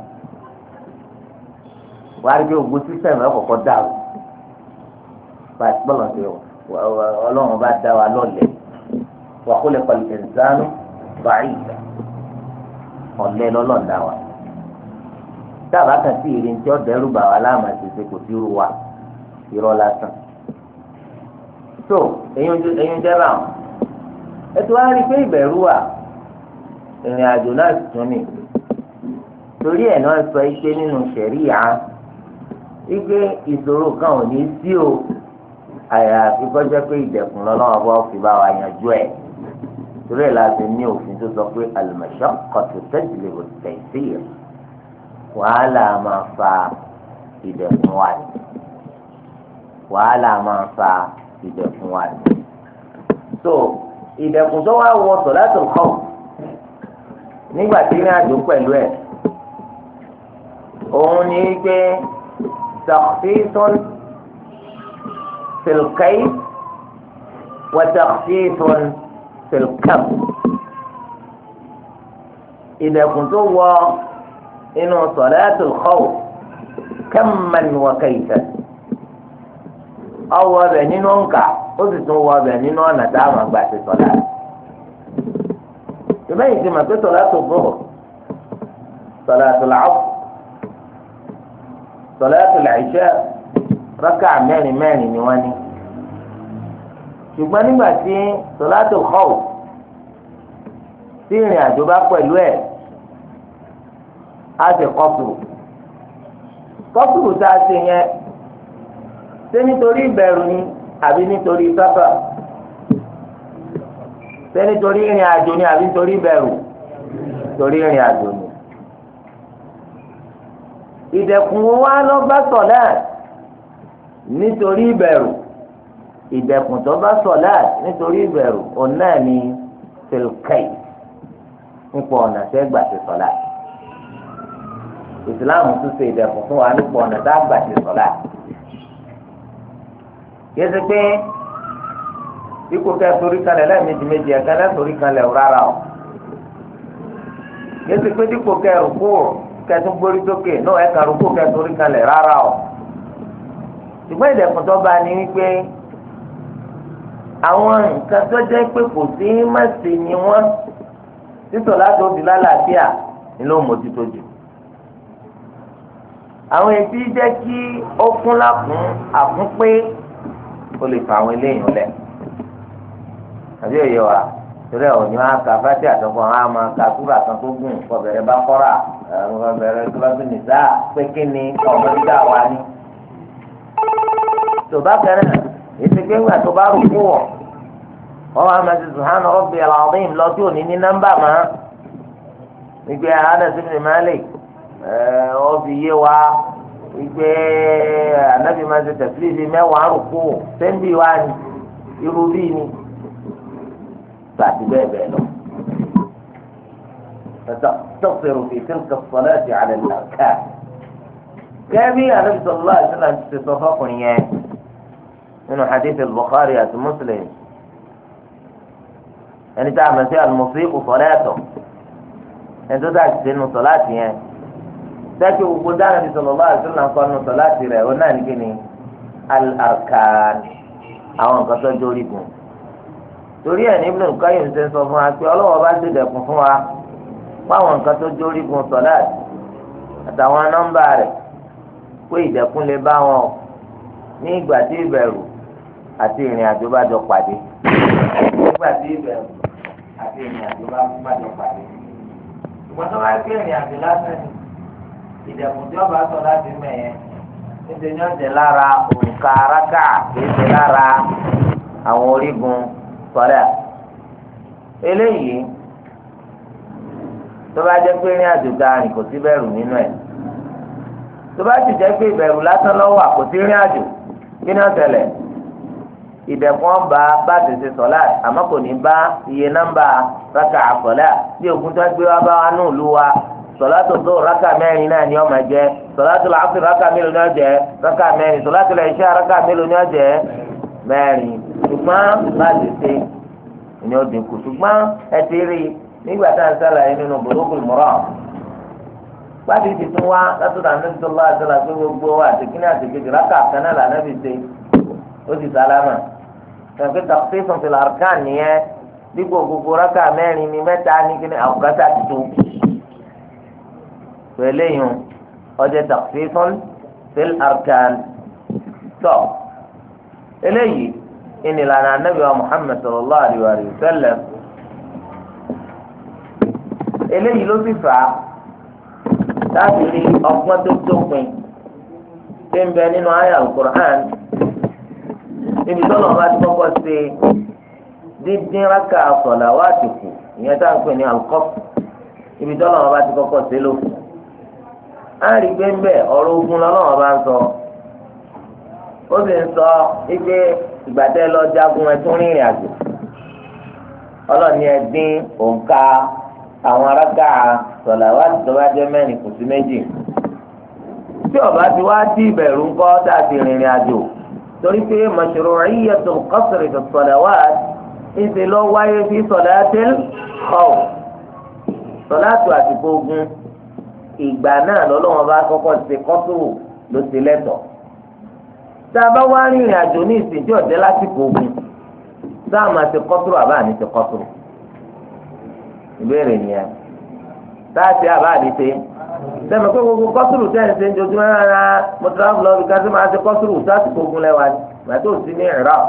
Speaker 1: wàá rí pé ògbó sísẹ̀mù ẹ̀ kọ̀kọ́ dà o bọ́lá ti ọlọ́run bá dá wa lọ́lẹ̀ wa khuliqa al-insanu da'ifa ọ̀lẹ́ lọ́lọ́ọ̀dá wa dábàá kan sí ìrìn tí ó dẹ́rù bà wá láàmú àṣìṣe kò sí ru wa irọ́ lásán tó eyín jẹ́ báwọn ètò wa rí i pé ìbẹ̀rù wà ìrìn àjò náà sì tún ní torí ẹ̀ náà sọ ike nínú ṣẹ̀ríyà ike ìṣòro kan ò ní sí o àyàfi kọjá pé ìdẹ̀kùn lọ́lọ́wọ́ bá fi bá wa yanjú ẹ̀ torí ẹ̀ láti ní òfin tó sọ pé al-mashaqqatu tajlibu at-taysir wàhálà máa fa ìdẹ̀kùn wa ni wàhálà máa fa ìdẹ̀kùn wa ni so ìdẹ̀kùn tó wá wọ salatul khawf nígbà tí ní àjò pẹ̀lú ẹ̀ òun ni pé takhfifun fil kayf wa takhfifun fil kam ìdẹ̀kùn tó wọ inú salatul khawf kamman wa kayfan ọwọ́ ọbẹ̀ nínú nǹka ó sì tún wọ ọbẹ̀ nínú ọ̀nà táwọn àgbà ti sọ̀lá. ìbẹ́yìn ti mọ̀ pé salatul zuhr salatul asr salatul isha rákà mẹ́rin mẹ́rin ni wọ́n ní. ṣùgbọ́n nígbà tí salatul khawf tí ìrìn àjò bá pẹ̀lú ẹ̀ á ti kọ́sùrù kọ́sùrù tá a ṣe yẹn ṣé nítorí ìbẹ̀rù ni àbí nítorí sáfà ṣé nítorí ìrìn àjò ni àbí nítorí ìbẹ̀rù nítorí ìrìn àjò ni. ìdẹ̀kùn wa lọ bá sọ̀lá nítorí ìbẹ̀rù ìdẹ̀kùn tó bá sọ̀lá nítorí ìbẹ̀rù òun náà ni tẹlifíkì nípa ọ̀nà tẹ́ gbà ti sọ̀lá. ìsìláàmù tún ṣe ìdẹ̀kùn fún wa nípa ọ̀nà tá a gbà ti sọ̀lá. yẹ́sẹ̀ pé ikú kẹ́ torí kalẹ̀ lẹ́ẹ̀mejì méjì ẹ̀ka lẹ́ torí kalẹ̀ rárá o. yẹ́sẹ̀ pé dípò kẹ́ rúkú kẹ́ tún gbórí sókè náà ẹ̀ka rúkú kẹ́ torí kalẹ̀ rárá o. ṣùgbọ́n ìdẹ̀kùn tó bá ní wípé àwọn nǹkan tó jẹ́ pé kò sí mẹ́sì ni wọ́n títọ̀ láti òbí lálàáfíà ni ló mójútó jù. àwọn èsì jẹ́ kí ó kún lákùn àkún pé ó lè fa àwọn eléyìí lẹ̀. àbí òye wa torí ẹ̀ òní wọn ka fati àtọkọ wọn á máa ka kúrò àtọkọ gùn kọbẹ̀rẹ̀ bá kọ́ra kọbẹ̀rẹ̀ kílọ́sì nìsá pé kí ni ọmọ dídá wa ni. tó bá kẹrẹ èsì pé ńgbà tó bá rò kú wọ̀ wọ́n wá máa ti subhana rabbiyal azim lọ tí ò ní ní nọ́mbà mọ́ ìgbé Anas ibn Malik ó fi yé wa ìgbé anabi máa ti tẹ̀sílì mẹ́wàá rò kú sẹ́ńbì wa ni irú bí ni gbàtí bẹ́ẹ̀ bẹ́ẹ̀ lọ. فتقصر في تلك الصلاة على الأركان كابي النبي صلى الله عليه وسلم تصفقني من حديث البخاري ومسلم يعني تعمل فيها المصيب صلاته يعني تدعك سنة صلاة يعني لكن وقلت النبي صلى الله عليه وسلم قال إنه صلاة له قلنا لكني الأركان أو أنقصر جوريكم torí ẹ̀ ní Ibn Qayyim ṣe sọ fún wa pé ọlọ́wọ́ bá ti dẹ̀kun fún wa fáwọn nǹkan tó jórí gun sọ̀láàt àtàwọn nọ́mbà rẹ̀ pé ìdẹ̀kun lè bá wọn ní ìgbà tí ìbẹ̀rù àti ìrìn àjò bá jọ pàdé nígbà tí ìbẹ̀rù àti ìrìn àjò bá jọ pàdé. ìgbà tó wáyé pé ìrìn àjò lásán ni ìdẹ̀kun tí ọba sọ láti mẹ̀yẹn níṣẹ́ ni ọ̀jẹ̀ lára òǹkà arákà kì í ṣe lára àwọn orígun sọ̀rọ̀ eléyìí tó bá jẹ́ pé ní àjò ga rìn kò sí bẹ̀rù nínú ẹ̀ tó bá sì jẹ́ pé ìbẹ̀rù lásán lọ́wọ́ àkòtí rìn àjò kí ni ó ṣẹlẹ̀ ìdẹ̀kùn ọba bá tètè sọ̀lá àmọ́ kò ní bá iye nọ́mbà rákà àkọ́lá bí òkun tó gbé wá bá wa ní ìlú wa sọ̀lá tó tó rákà mẹ́rin náà ni ó máa jẹ́ sọ̀lá tó làásù rákà mélòó ni ó jẹ́ rákà mẹ́rin sọ̀lá tó làìṣà rákà mélòó ni ó jẹ́ mẹ́rin ṣùgbọ́n bá tètè ni ó dínkù ṣùgbọ́n ẹ ti rí nígbà tá à ń sálàyé nínú Bulughul Maram gbàdí ti tún wá látọ̀dọ̀ Ànábì sallallahu alaihi wasallam pé gbogbo àtìkíní àtìkejì rákà kan náà l'Ànábì ṣe ó ti sálámà ẹ̀fẹ́ taqsīsun fil arkan nìyẹn dípò gbogbo rákà mẹ́rin ní mẹ́ta ní kíni àwòkátà ti tó pẹ̀lú èèyàn ọjọ́ takhfifun fil arkan tọ́ eléyìí ìnìlànà Ànábì wa Muhammad sallallahu alayhi wa sallam eléyìí ló sì fà á láti rí ọgbọ́n tó dópin tí ń bẹ nínú àyá al-Qur'an níbi tó lọ́wọ́ bá ti kọ́kọ́ ṣe dídín rákà sọ̀làwátì kù ìyẹn tá à ń pè ní al-qasr níbi tó lọ́wọ́ bá ti kọ́kọ́ ṣe lófin. á rí i pé ń bẹ ọ̀rọ̀ ogun lọ́wọ́ bá ń sọ ó sì ń sọ wípé ìgbà tẹ́ lọ jagun ẹ tún rìnrìn àjò ọlọ́ọ̀ni ẹ dín òǹkà àwọn aráka sọ̀làwátì tó bá jẹ́ mẹ́rin kù sí méjì tí ọba ti wá sí ìbẹ̀rù ńkọ́ tá a ti rìnrìn àjò torí pé mashru'iyyatul qasri fi salawat ìṣe lọ wáyé fi salatil khawf sọ̀látù àsìkò ogun ìgbà náà lọ́lọ́wọ́n bá kọ́kọ́ ṣe kọ́sùrù ló ṣe lẹ́tọ̀ tá a bá wá rìnrìn àjò ní ìsìn tí ọ̀dẹ́ lásìkò ogun tá a máa ṣe kọ́sùrù àbá àní ṣe kọ́sùrù ìbéèrè nìyẹn tá a ṣe àbá àní ṣe sẹ́mi pé gbogbo kọ́sùrù tẹ́lẹ̀ ṣe ń jojúmọ́ rárá mo travel lọ bí ká sí máa ṣe kọ́sùrù sásìkò ogun lẹ́wà gbàtó sí ní Iraq.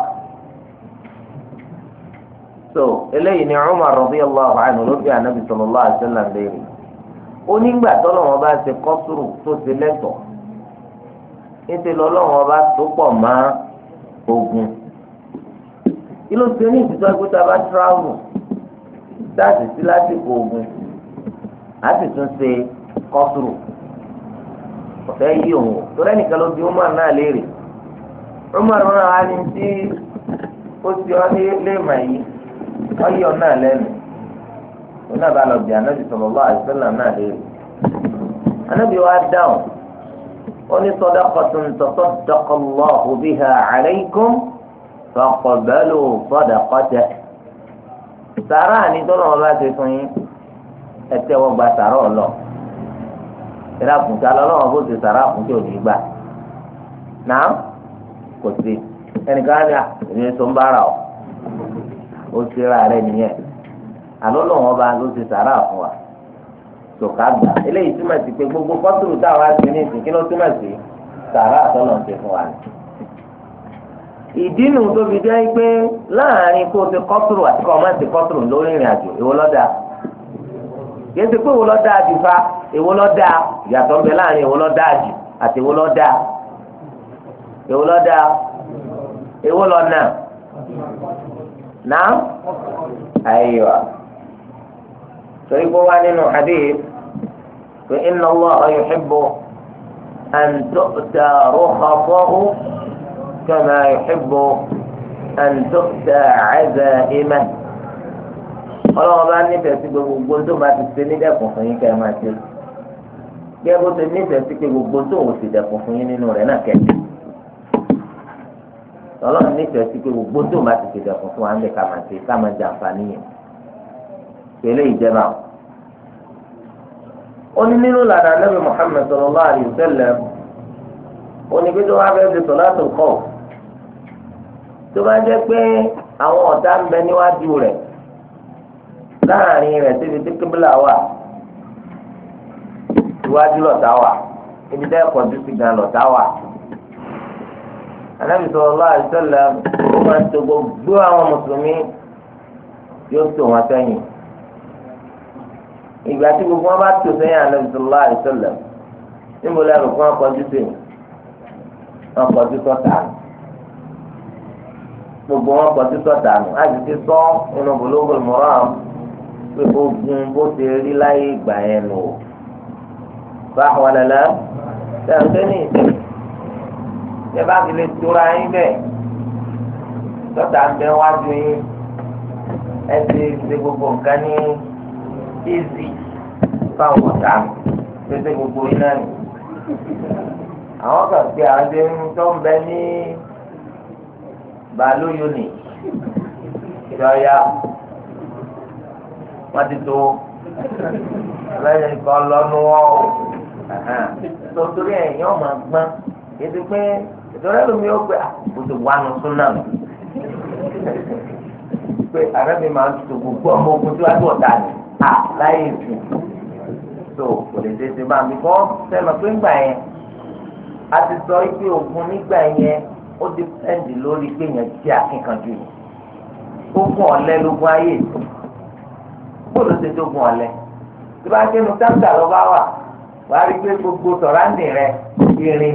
Speaker 1: so eléyìí ni Umar radiyallahu anhu ló fi Ànábì sallallahu alaihi wasallam léèrè onígbà tọ́lọ́wọ́n bá ṣe kọ́sùrù tó ṣe lẹ́tọ̀ níṣẹ́ lọ́lọ́wọ́n bá tó pọ̀ mọ́ ogun kí ló ṣe ní ìtìtọ́ ẹgbẹ́ tá a bá travel dáàsì sí lásìkò ogun á sì tún ṣe kọ́sùrù ọ̀fẹ́ yí òun torí ẹnìkan ló bí Umar náà léèrè Umar náà wá ní tí ó ti ọ́ ní léèmà yìí wọ́n yí ọ náà lẹ́nu ó náà bá lọ bí Ànábì sallallahu alaihi wasallam náà léèrè Ànábì wa dáhùn ó ní sadaqatun tasaddaqa Allahu biha alaykum faqbalu sadaqatahu sàrà ní tọ́lọ́ wọn bá ṣe fún yín ẹ tẹ́wọ́ gba sàrà ọ̀lọ́ ìlà kùtà lọ́wọ́ bó ti sàrà kùtà òní gbà náà kò sí ẹnìkan á ní à èmi sọ ń bára ọ ó ti ra rẹ nìyẹn àlọ́ lọ́wọ́ bá ló ti sàrà fún wa tòká gbà eléyìí túmọ̀ sí pé gbogbo kọ́tùrù táwa ti ní ìsìn kí ló túmọ̀ sí sàrà àtọ́nà ti fún wa ni. ìdí nu tó fi jẹ́ pé láàrin kó o ti kọ́tùrù àti kó o má ti kọ́tùrù lórí ìrìn àjò èwo lọ́dà yẹn ti pé èwo lọ́dà jù fa èwo lọ́dà ìyàtọ̀ ń bẹ láàrin èwo lọ́dà jù àti èwo lọ́dà èwo lọ́dà èwo lọ́nà náà ayiwa torí kó wá nínú hadith pé inna Allaha yuhibbu an tu'ta rukhsahu kama yuhibbu an tu'ta 'azaimahu ọlọ́wọ́n bá nífẹ̀ẹ́ sí gbogbo tó bá ti ṣe nídẹ̀kùn fún yín kẹ́ ẹ máa ṣe bí ẹ bó ṣe nífẹ̀ẹ́ sí pé gbogbo tó ò sì dẹ̀kùn fún yín nínú rẹ̀ náà kẹ́kẹ́ ọlọ́run nífẹ̀ẹ́ sí pé gbogbo tó bá ti ṣe dẹ̀kùn fún wa ń bẹ̀ ká máa ṣe ká máa jẹ àǹfààní yẹn pẹ̀lú ìjẹba ó ní nínú làdà Nabi Muhammad sallallahu alaihi wasallam ó ní pé tó wá fẹ́ fi salatul khawf tó bá jẹ́ pé àwọn ọ̀tá ń bẹ níwájú rẹ̀ láàrin rẹ̀ síbi tí kíbílà wà iwájú lọ̀tá wà ibi tẹ́ kọjú sí gan lọ̀tá wà. Ànábì sallallahu alaihi wasallam ó máa ń tò gbogbo àwọn mùsùlùmí yóò tò wọn sẹ́yìn. ìgbà tí gbogbo wọn bá tò sẹ́yìn Ànábì sallallahu alaihi wasallam níbo lẹ́rù fún wọn kọjú sí wọn kọjú sọ́tà gbogbo wọn kọjú sọ́tà nù á sì ti sọ inú Bulughul Maram pé ogun bó ti rí láyé ìgbà yẹn nù ó bá wọn lẹ́la tẹ̀sán ní ìsìn tẹ bá fi lè tóra yín bẹ́ẹ̀ dọ́tà ń bẹ wájú yín ẹ ti ṣe gbogbo nǹkan ní easy fáwọn ọ̀tá mi ṣe gbogbo yín náà nì àwọn kan pé àwọn ṣe ń tó ń bẹ ní balóyò ní ìjọya wọ́n ti tó lẹ́yìn kan lọ́nu wọn o torí ẹ̀yìn ọmọ gbọ́n yẹtù pé ìtọ́lẹ́ lómi ó pé àkóso wánu súnà mi pé àrẹ́bí máa ń tó gbogbo ọmọ ogun tí wàá tó ọ̀tá ni à láyé ìsìn tó kò lè tètè máa mi kọ́ sẹ́nu pé ńgbà yẹn a ti sọ pé ogun nígbà yẹn ó ti pẹ́ǹdì lórí pé yẹn jẹ́ akínkanjú ogun ọ̀lẹ lógun ayé bóòlù ti dógun ọ̀lẹ tí bá kẹ́nu táǹkà lọ́ bá wà wàá rí pé gbogbo sọ̀ráǹdì rẹ irin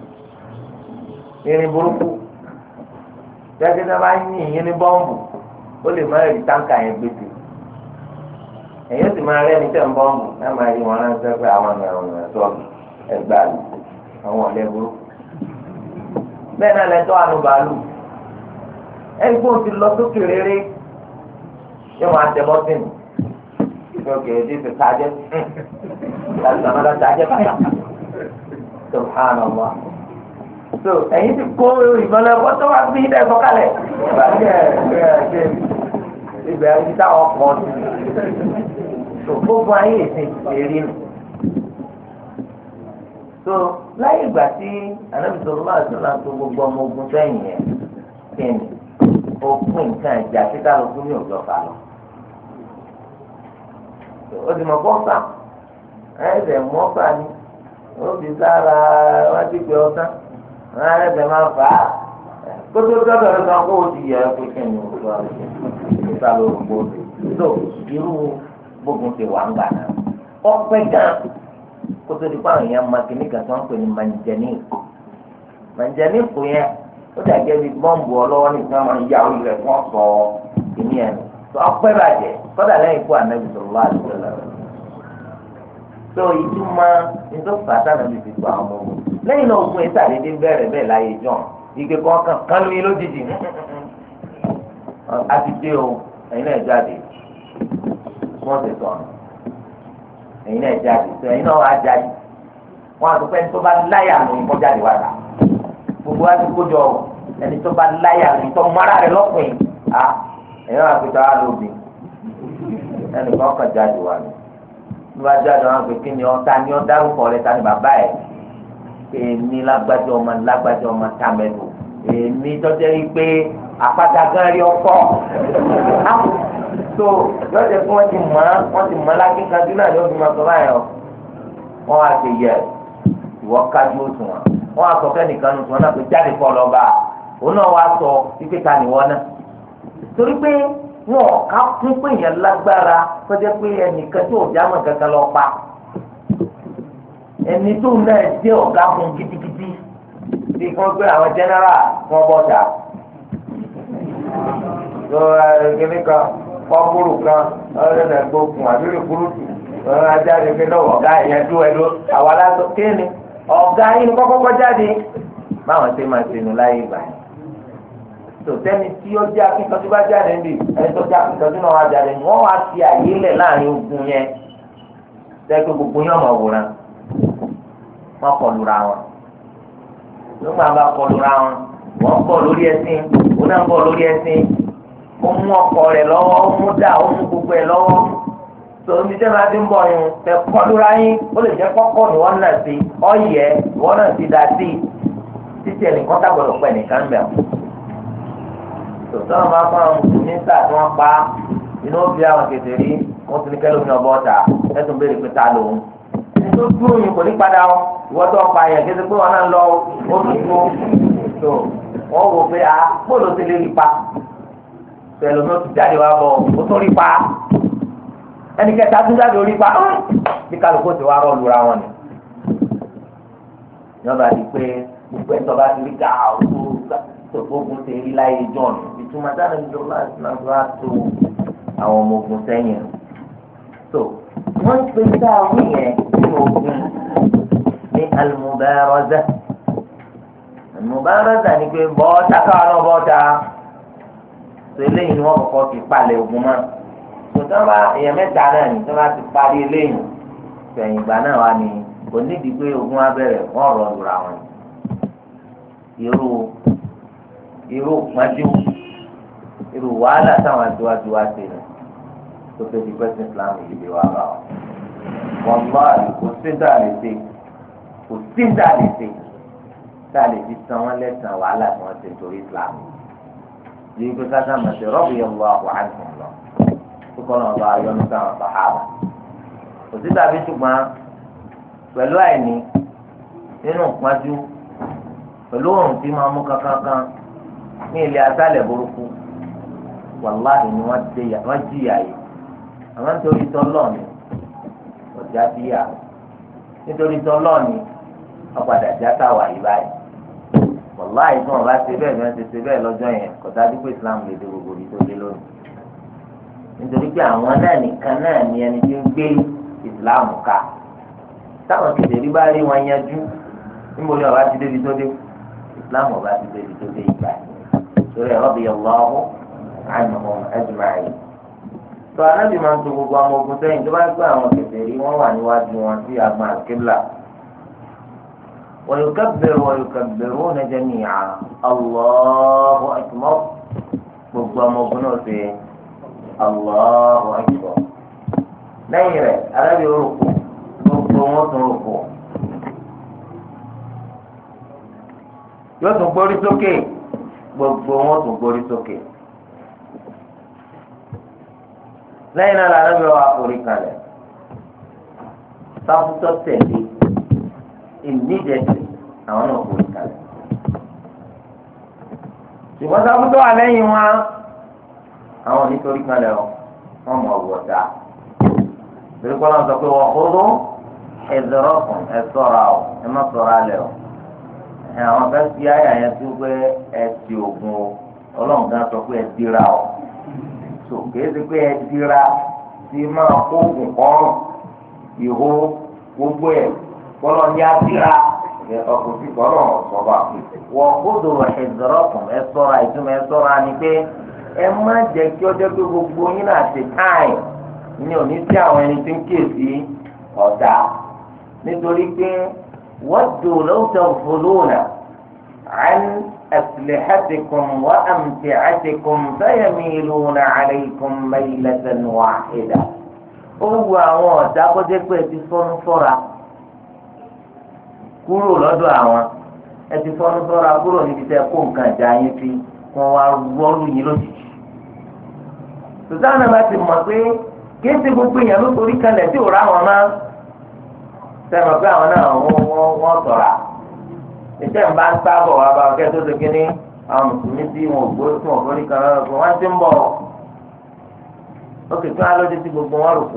Speaker 1: irin burúkú gẹ́gẹ́ bí wọ́n bá ń yìn yín ní bọ́ǹbù ó lè má rí táǹkà yẹn gbèsè èyí ó sì máa rẹ́ni tẹ̀ ń bọ́ǹbù náà máa rí wọn ránṣẹ́ pé àwọn ọ̀nà ọ̀nà ẹ̀tọ́ ẹgbàá lù àwọn ọ̀lẹ́ burúkú bẹ́ẹ̀ náà lẹ́tọ́ àánú bàálù ẹni pé o ti lọ sókè rere yóò máa tẹ bọ́tìnì yóò kéré dé fi kájẹ́ láti sàmúlò kájẹ́ bàtà subhanallah so ẹ̀yin ti kó ìbọn lẹ́kọ́ tó wá sí ilé ẹ̀kọ́ kalẹ̀ ìbàjẹ́ ẹ̀ ibẹ̀ ẹni táwọn kọ́ sí so gbogbo ayé ìsìn èrè nù so láyé ìgbà tí Ànábì sallallahu alaihi wasallam tó gbogbo ọmọ ogun sẹ́yìn yẹn kíni òpin nǹkan ìjà tí kálukú ní òjò fà lọ ó di mọ̀ bọ́sà ẹ̀ẹ́dẹ̀ mọ́sà ni ó fi sára wá sí pé ọ̀sán ẹ̀ẹ́dẹ̀ máa fà á kótó dọ́dọ̀ rẹ̀ kan kó o ti yẹ ẹ́ pé kíni o tó àlọ́ ìta lóru gbòdì tó irú gbógun ti wà ń gbà náà ọpẹ́ gan kótó di pààrọ̀ yẹn máa kíní kan tó ń pè ní manjanik manjanik yẹn ó dàgẹ́ bí bọ́ǹbù ọlọ́wọ́ nìkan máa ń yá orí rẹ̀ fún ọ̀sọ̀ ìní ẹ̀ tó ọpẹ́ bàjẹ́ kọ́dà lẹ́yìn ikú Ànábì sallallahu alaihi wasallam tó ìtumọ̀ nítorí pàtàkì náà ti tó àwọn ọmọ ogun lẹ́yìn náà ogun ẹ̀sà dédé bẹ̀rẹ̀ bẹ́ẹ̀ láyé john ike kan kan kan lóyún lójijì a ti dé o ẹ̀yin náà jáde wọ́n ti sọ̀rọ̀ ẹ̀yin náà jáde tó ẹ̀yin náà wá jáde wọ́n á tó pẹ́ ní tó bá láyà lóyún kọ́ jáde wá ta gbogbo wa ti kójọ ẹni tó bá láyà ní tó mara rẹ lọkùnrin à ẹ̀yọ́ àpètà wa lóbi ẹnì kan kàn jáde wá ní bí wọ́n jáde wọn pé kí ni ọ́ ta ni ọ́ dárúkọ rẹ ta ni bàbá ẹ̀ èmi lágbájá ọmọ lágbájá ọmọ tàmẹ́lò èmi tọ́jú yìí pé àpáta gan rí ọkọ tó lọ́jọ́ fún wọn ti mọ̀ wọ́n ti mọ̀ lákínkanjú náà ní oṣù mọ̀tò báyọ̀ wọ́n á ti yẹ ìwọ kájú òsùn wọn wọn á sọ fẹ́nìkan nù sọ náà pé jáde kọ́ lọ́ba òun náà wàá sọ pípé ta ni wọ́n náà torí pé wọn ò ká kún pé èèyàn lágbára kọjá pé ẹnìkan tí ò jámọ̀ kankan lọ pa ẹni tó náà jẹ́ ọ̀gá fún gidigidi bí wọ́n gbé àwọn general fún ọbọ̀dà tó ẹgbẹ́ kan kọ́kúrú kan ọ̀rẹ́dẹ̀ gbókun àbírí kúrútù ọ̀rẹ́ ajáde pé náà ọ̀gá ìyẹn tó ẹ ló àwọn aláṣọ kéènì ọ̀gá yín kọ́kọ́kọ́ jáde báwọn ṣe máa ṣe nù láyé ìgbà yẹn tòtẹ́ni tí ó jẹ́ akíkanjú bá jáde níbi ẹni tó jẹ́ akíkanjú náà wá jáde ni wọ́n wá fi àyè lẹ̀ láàrin ogun yẹn tẹ́gbẹ́ gbogbo yẹn ọmọ òwòrán wọ́n kọ lura wọn nígbà bá kọ lura wọn wọ́n kọ lórí ẹṣin òun náà kọ lórí ẹṣin ó mú ọkọ rẹ̀ lọ́wọ́ ó mú dà ó mú gbogbo ẹ̀ lọ́wọ́ tòun tí wọ́n ti ń bọ̀ yín tẹ kọ lura yín ó lè jẹ́ kọ́kọ́ ni wọ́n náà sí ọ̀yẹ́ wọ́n náà ti dà sí títí ẹnìkan tágbọ̀dọ̀ pẹ̀ nìkan bẹ̀ tòtọ́ máa fún àwọn mùsùlùmí sáà tí wọ́n pa inú ó fi àwọn kèfèrí wọ́n ti ní kẹ́lẹ́ omi ọ̀bọ ọ̀tà ẹ̀sùn béèrè pé ta lòun ẹni tó dúró yín kò ní padà ó ìwọ́n tó pa yẹn kéde pé wọ́n náà lọ ó tún tó tó wọ́n wò pé a bóòlù ti lè rí pa pẹ̀lú mi ó ti jáde wá bọ̀ ó tún rí pa ẹnì kẹta tún jáde orí pa bí kálukú ti wá rọ́ọ̀lù ra wọn ni yọba di pé gbogbo ẹ̀tọ́ bá ti rí ká ọ̀tún ogun ṣe rí láyé john ìtumọ̀ dáná ní ìjọba náà wá tó àwọn ọmọ ogun sẹ́yìn tó wọ́n ń pè sáwọn yẹn nínú ogun ní al-mubaraza al-mubaraza ni pé bọ́ọ̀tà káwọn náà bọ́ọ̀tà tó eléyìí ni wọ́n kọ́kọ́ fi palẹ̀ ogun mọ́ tó tí wọ́n bá èèyàn mẹ́ta náà ní tí wọ́n bá ti parí eléyìí fẹ̀yìn ìgbà náà wá ní kò nídìí pé ogun á bẹ̀rẹ̀ wọ́n rọ̀ lura wọn irú irú pọ́njú irú wàhálà táwọn àtiwájú wa ṣe nù tó fẹ́ di pẹ́sìn Islam yìí lè wá bá wọn. wọ́n bá kò sí dá lè ṣe kò sí dá lè ṣe dá lè fi san wọ́n lẹ́sàn wàhálà tí wọ́n ṣe nítorí Islam. di pé káṣá máa ṣe radiyallahu anhum lọ tó kọ́ náà bá yọ nípa àwọn sàhábà. òsì tàbí ṣùgbọ́n pẹ̀lú àìní nínú ìpọ́njú pẹ̀lú òrùn tí máa mú kankankan ní ilé asálẹ̀ burúkú wàláhì ni wọ́n jìyà yìí àwọn nítorí tọ́lọ́ọ̀ni ọ̀já bíyà nítorí tọ́lọ́ọ̀ni ọ̀padà játa wà yí báyìí wàláhì tí wọ́n bá ṣe bẹ́ẹ̀ bẹ́ẹ̀ ṣe ṣe bẹ́ẹ̀ lọ́jọ́ yẹn kò dájú pé Islam lè dé gbogbo ibi tó dé lónìí nítorí pé àwọn náà nìkan náà ni ẹni tí ń gbé Islam ká táwọn kìdèrí bá rí wọn yanjú níbo ni ọba ti débi tó dé Islam ọba ti débi tó dé ìgbà torí radiyallahu anhum ajma'in. tó anábì máa ń to gbogbo ọmọ ogun sẹ́yìn tó bá gbé àwọn kìdèrí wọn wà níwájú wọn sí agbọn àkébìlà. wa yukabbiru wa yukabbiruna jami'an Allahu akbar gbogbo ọmọ ogun náà ṣe Allahu akbar. lẹ́yìn rẹ̀ arábì orúkọ gbogbo wọn tún orúkọ yóò tún gbórí sókè gbogbo wọn tún gbórí sókè. lẹ́yìn náà arábì wa forí kalẹ̀ sáfùtọ́ tẹ̀lé immediately àwọn náà forí kalẹ̀. ṣùgbọ́n sáfùtọ́ wà lẹ́yìn wọn àwọn onítorí kalẹ̀ wọn mọ̀ wọ̀dà. torí kọ́ lọ́n sọ pé wọ́n kúrú ẹ̀dọ́rọ̀kùn ẹ̀ sọ̀ra ọ̀ ẹ̀ má sọ̀ra lẹ̀ ọ̀ ẹ̀ àwọn fẹ́ fi àyà yẹn tó pé ẹ̀ ti ògùn o ọlọ́run kan sọ pé ẹ̀ dira ọ̀ tó kìí ṣe pé ẹ̀ dira ti máa kó ògùn kọ́rùn ìhó gbogbo ẹ̀ kọ́lọ́ ní adira ọkùnrin kọ́lọ́ ọ̀sọ́ba wọ́n kúrú ẹ̀dọ́rọ̀kùn ẹ̀ sọ̀ra ìtumọ̀ ẹ̀ sọ̀ra ni pé ẹ má jẹ́ kí ọjọ́ pé gbogbo yín náà ṣe táì ní òní sí àwọn ẹni tí ń kíyèsí ọ̀dà nítorí pé waddu law taghfuluna an aslihatikum wa amti'atikum fayamiluna alaykum maylatan wahida. ó wu àwọn ọ̀dà kọjá pé ẹ ti fọ́nú fọ́ra kúrò lọ́dọ̀ àwọn ẹ ti fọ́nú fọ́ra kúrò níbi tẹ́ kó nǹkan ìjà yín fi wọ́n wá wọ́ọ́lù yín lójijì. sùsánà bá ti mọ̀ pé kìí ṣe gbogbo èèyàn ló torí kalẹ̀ tí ò rà wọn má sẹ́nu pé àwọn náà wọ́n sọ̀ra ìṣe ń bá ń sábọ̀ wá bá ọkẹ́ tó ṣe kínní àwọn mùsùlùmí tí wọn ò gbó tí wọn ò forí kan lọ́rọ̀ pé wọ́n ti ń bọ̀ ó kì í tún alóde tí gbogbo wọn rò kù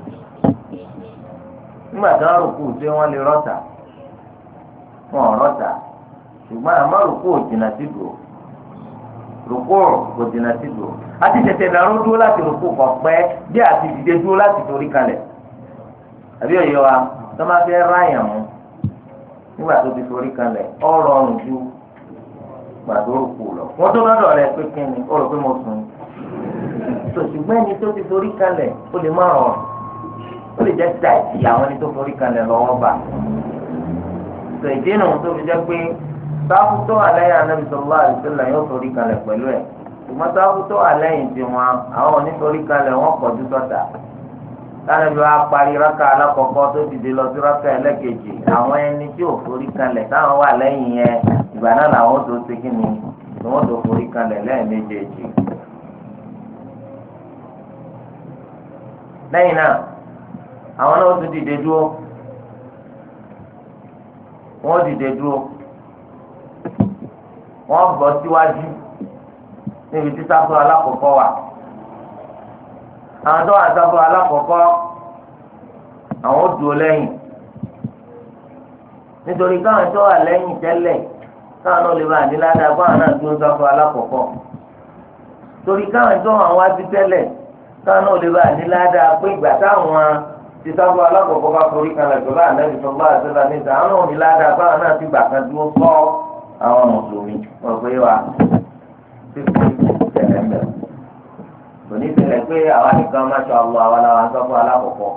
Speaker 1: nígbà tí wọ́n rò kù tí wọ́n lè rọ́ta wọn ò rọ́ta ṣùgbọ́n àmọ́ rò kù ò jìnnà sí dùn rògbò kò dènà sí dùn àti tètè nàró dúró láti rògbò kọ pẹ́ bí àti dìde dúró láti torí kalẹ̀ àbí òye wa tó máa fẹ́ ráyàn mú nígbà tó ti torí kalẹ̀ ọ̀rọ̀ ọ̀rùn ju gbàdó rògbò lọ wọ́n tó lọ́dọ̀ rẹ pé kí ni ó rò pé mo sùn tó ṣùgbọ́n ẹni tó ti torí kalẹ̀ ó lè má rọrùn ó lè jẹ́ dáìtì àwọn ẹni tó torí kalẹ̀ lọ́wọ́ bá tó ìdí nù tó fi jẹ́ pé sáfù tó àlẹ́yìn Ànábì sallallahu alaihi wasallam yóò torí kalẹ̀ pẹ̀lú ẹ̀ ṣùgbọ́n sáfù tó àlẹ́yìn tí wọn àwọn onítorí kalẹ̀ wọn kọjú sọ́tà Ànábì wa parí rákà alákọ̀ọ́kọ́ tó dìde lọ sí rákà ẹlẹ́kejì àwọn ẹni tí ò forí kalẹ̀ táwọn wà lẹ́yìn yẹn ìgbà náà làwọn tó ṣe kí ni tí wọ́n tó forí kalẹ̀ lẹ́yìn méjèèjì. lẹ́yìn náà àwọn náà tún dìde dúró wọ́n dìde dúró wọ́n bọ́ síwájú níbi tí sáfù alákọ̀ọ́kọ́ wà àwọn tó wà sáfù alákọ̀ọ́kọ́ àwọn ó dúró lẹ́yìn nítorí káwọn tó wà lẹ́yìn tẹ́lẹ̀ káwọn náà lè bá àdínládàá káwọn náà dúró sáfù alákọ̀ọ́kọ́ torí káwọn tó wà wájú tẹ́lẹ̀ káwọn náà lè bá àdínládàá pé ìgbà táwọn ti sáfù alákọ̀ọ́kọ́ bá forí kalẹ̀ tó bá ànábì tó bá àtẹ́lá níta àwọn náà ní ládàá káwọn náà ti gbà kan dúró sọ́ọ́ àwọn mùsùlùmí wọn pé wa fífi tẹ́lẹ̀ mẹ kò ní ṣẹlẹ̀ pé àwa nìkan máa ṣe ọlọ àwa làwọn sọ fún alákọ̀ọ́kọ́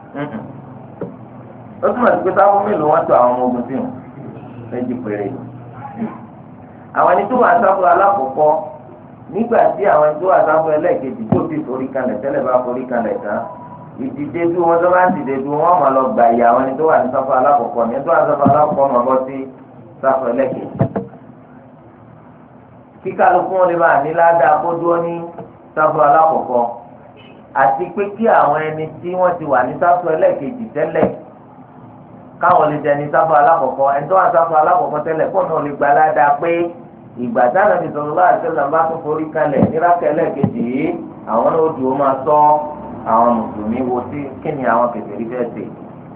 Speaker 1: ó túmọ̀ sí pé sáfù mélòó wọ́n tó àwọn ọmọ ogun sí wọn méjì péré àwọn ẹni tó wà sáfù alákọ̀ọ́kọ́ nígbà tí àwọn ẹni tó wà sáfù ẹlẹ́ẹ̀kejì tó ti forí kalẹ̀ tẹ́lẹ̀ bá forí kalẹ̀ tán ìdìde bí wọn tó bá ń dìde bí wọn máa lọ gbà yà àwọn ẹni tó wà ní sáfù alákọ̀ọ́kọ́ ní ẹni tó wà sáfù alákọ̀ọ́kọ́ máa bọ́ sí sáfù ẹlẹ́ẹ̀kejì kíkálukú wọn lè bá ní ládàá kó dúró ní sáfù alákọ̀ọ́kọ́ àti pé kí àwọn ẹni tí wọ́n ti wà ní sáfù ẹlẹ́ẹ̀kejì tẹ́lẹ̀ káwọn lè jẹ ní sáfù alákọ̀ọ́kọ́ ẹni tó wà sáfù alákọ̀ọ́kọ́ tẹ́lẹ̀ kó náà lè gba ládàá pé ìgbà táwọn ẹni sọ̀rọ̀ láti tẹ́lẹ̀ bá tún forí kalẹ̀ ní rákà ẹlẹ́ẹ̀kejì yìí àwọn náà ó dùn ó máa sọ àwọn mùsùlùmí wo sí kí ni àwọn kèfèrí fẹ́ ṣe.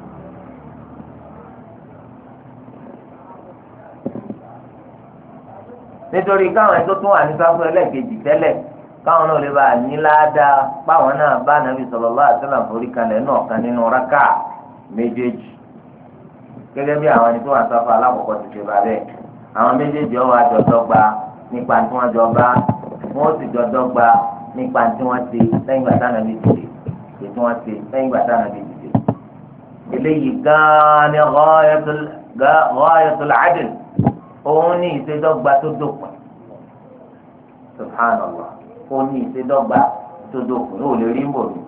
Speaker 1: nítorí káwọn ẹni tó tún wà ní sáfù ẹlẹ́ẹ̀kejì tẹ́lẹ̀ káwọn náà lè bá a ní ládàá páwọn náà bá nàbì sallallahu alaihi wasallam forí kalẹ̀ náà kan nínú rákà méjèèjì gẹ́gẹ́ bí àwọn ẹni tó wà sáfù alákọ̀ọ́kọ́ ti ṣe bá bẹ́ẹ̀ àwọn méjèèjì ọwọ́ àjọ dọ́gba nípa tí wọ́n jọ bá wọ́n sì jọ dọ́gba nípa tí wọ́n ti lẹ́yìn gbàtà nàbì dìde tí wọ́n ti lẹ́yìn gbàtà nàbì dìde eléyìí gan-an ni ghayatul adl òun ní ìṣèdọ́gba tó dópin subhanallah òun ní ìṣèdọ́gba tó dópin ó lè rí mbò ní.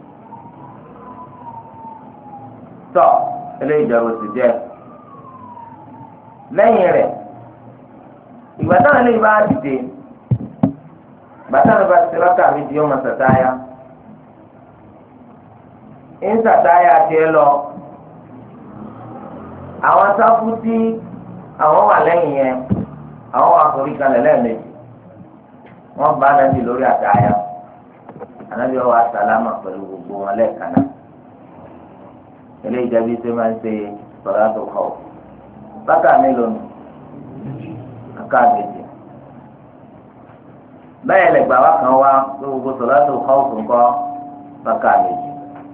Speaker 1: tọ́ eléyìí jẹ́ oṣù jẹ́ lẹ́yìn rẹ̀ ìgbà táwọn eléyìí bá dìde ìgbà táwọn bá ti rákà mi di ọmọ sàtáyà ń sàtáyà tiẹ̀ lọ àwọn sáfù tí àwọn wà lẹ́yìn yẹn àwọn wà forí kalẹ̀ lẹ́ẹ̀mejì wọ́n bá anábì lórí àtàyà anábì ọwọ́ àsàlámà pẹ̀lú gbogbo wọn lẹ́ẹ̀kan náà eléyìí jẹ́bi tó máa ń ṣe sọ̀rọ̀ kọ̀ bákà mélòó nù aká méjì bẹ́ẹ̀ lẹ́gbàá wa kan wá pé gbogbo sọ̀rọ̀ kọ̀ fún kọ́ bákà méjì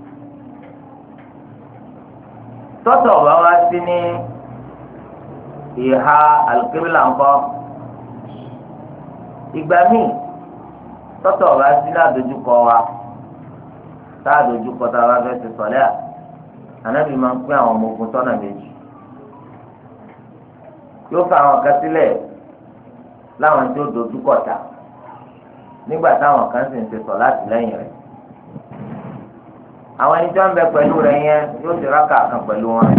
Speaker 1: tọ́tọ̀ bá wá sí ní ìhà alùkébìlà ńkọ́ ìgbà míì tọ́tọ̀ ọ̀rá sí ládojúkọ wa táàdojúkọ tá a bá fẹ́ ti sọ̀lẹ́ à ànábì máa ń pín àwọn ọmọ ogun sọ́nà méjì yóò fa àwọn kan sílẹ̀ láwọn tí ó dojúkọ ta nígbà táwọn kan sì ń ti sọ láti lẹ́yìn rẹ̀ àwọn ẹni tí wọ́n ń bẹ pẹ̀lú rẹ̀ yẹn yóò ti rákà kan pẹ̀lú wọn.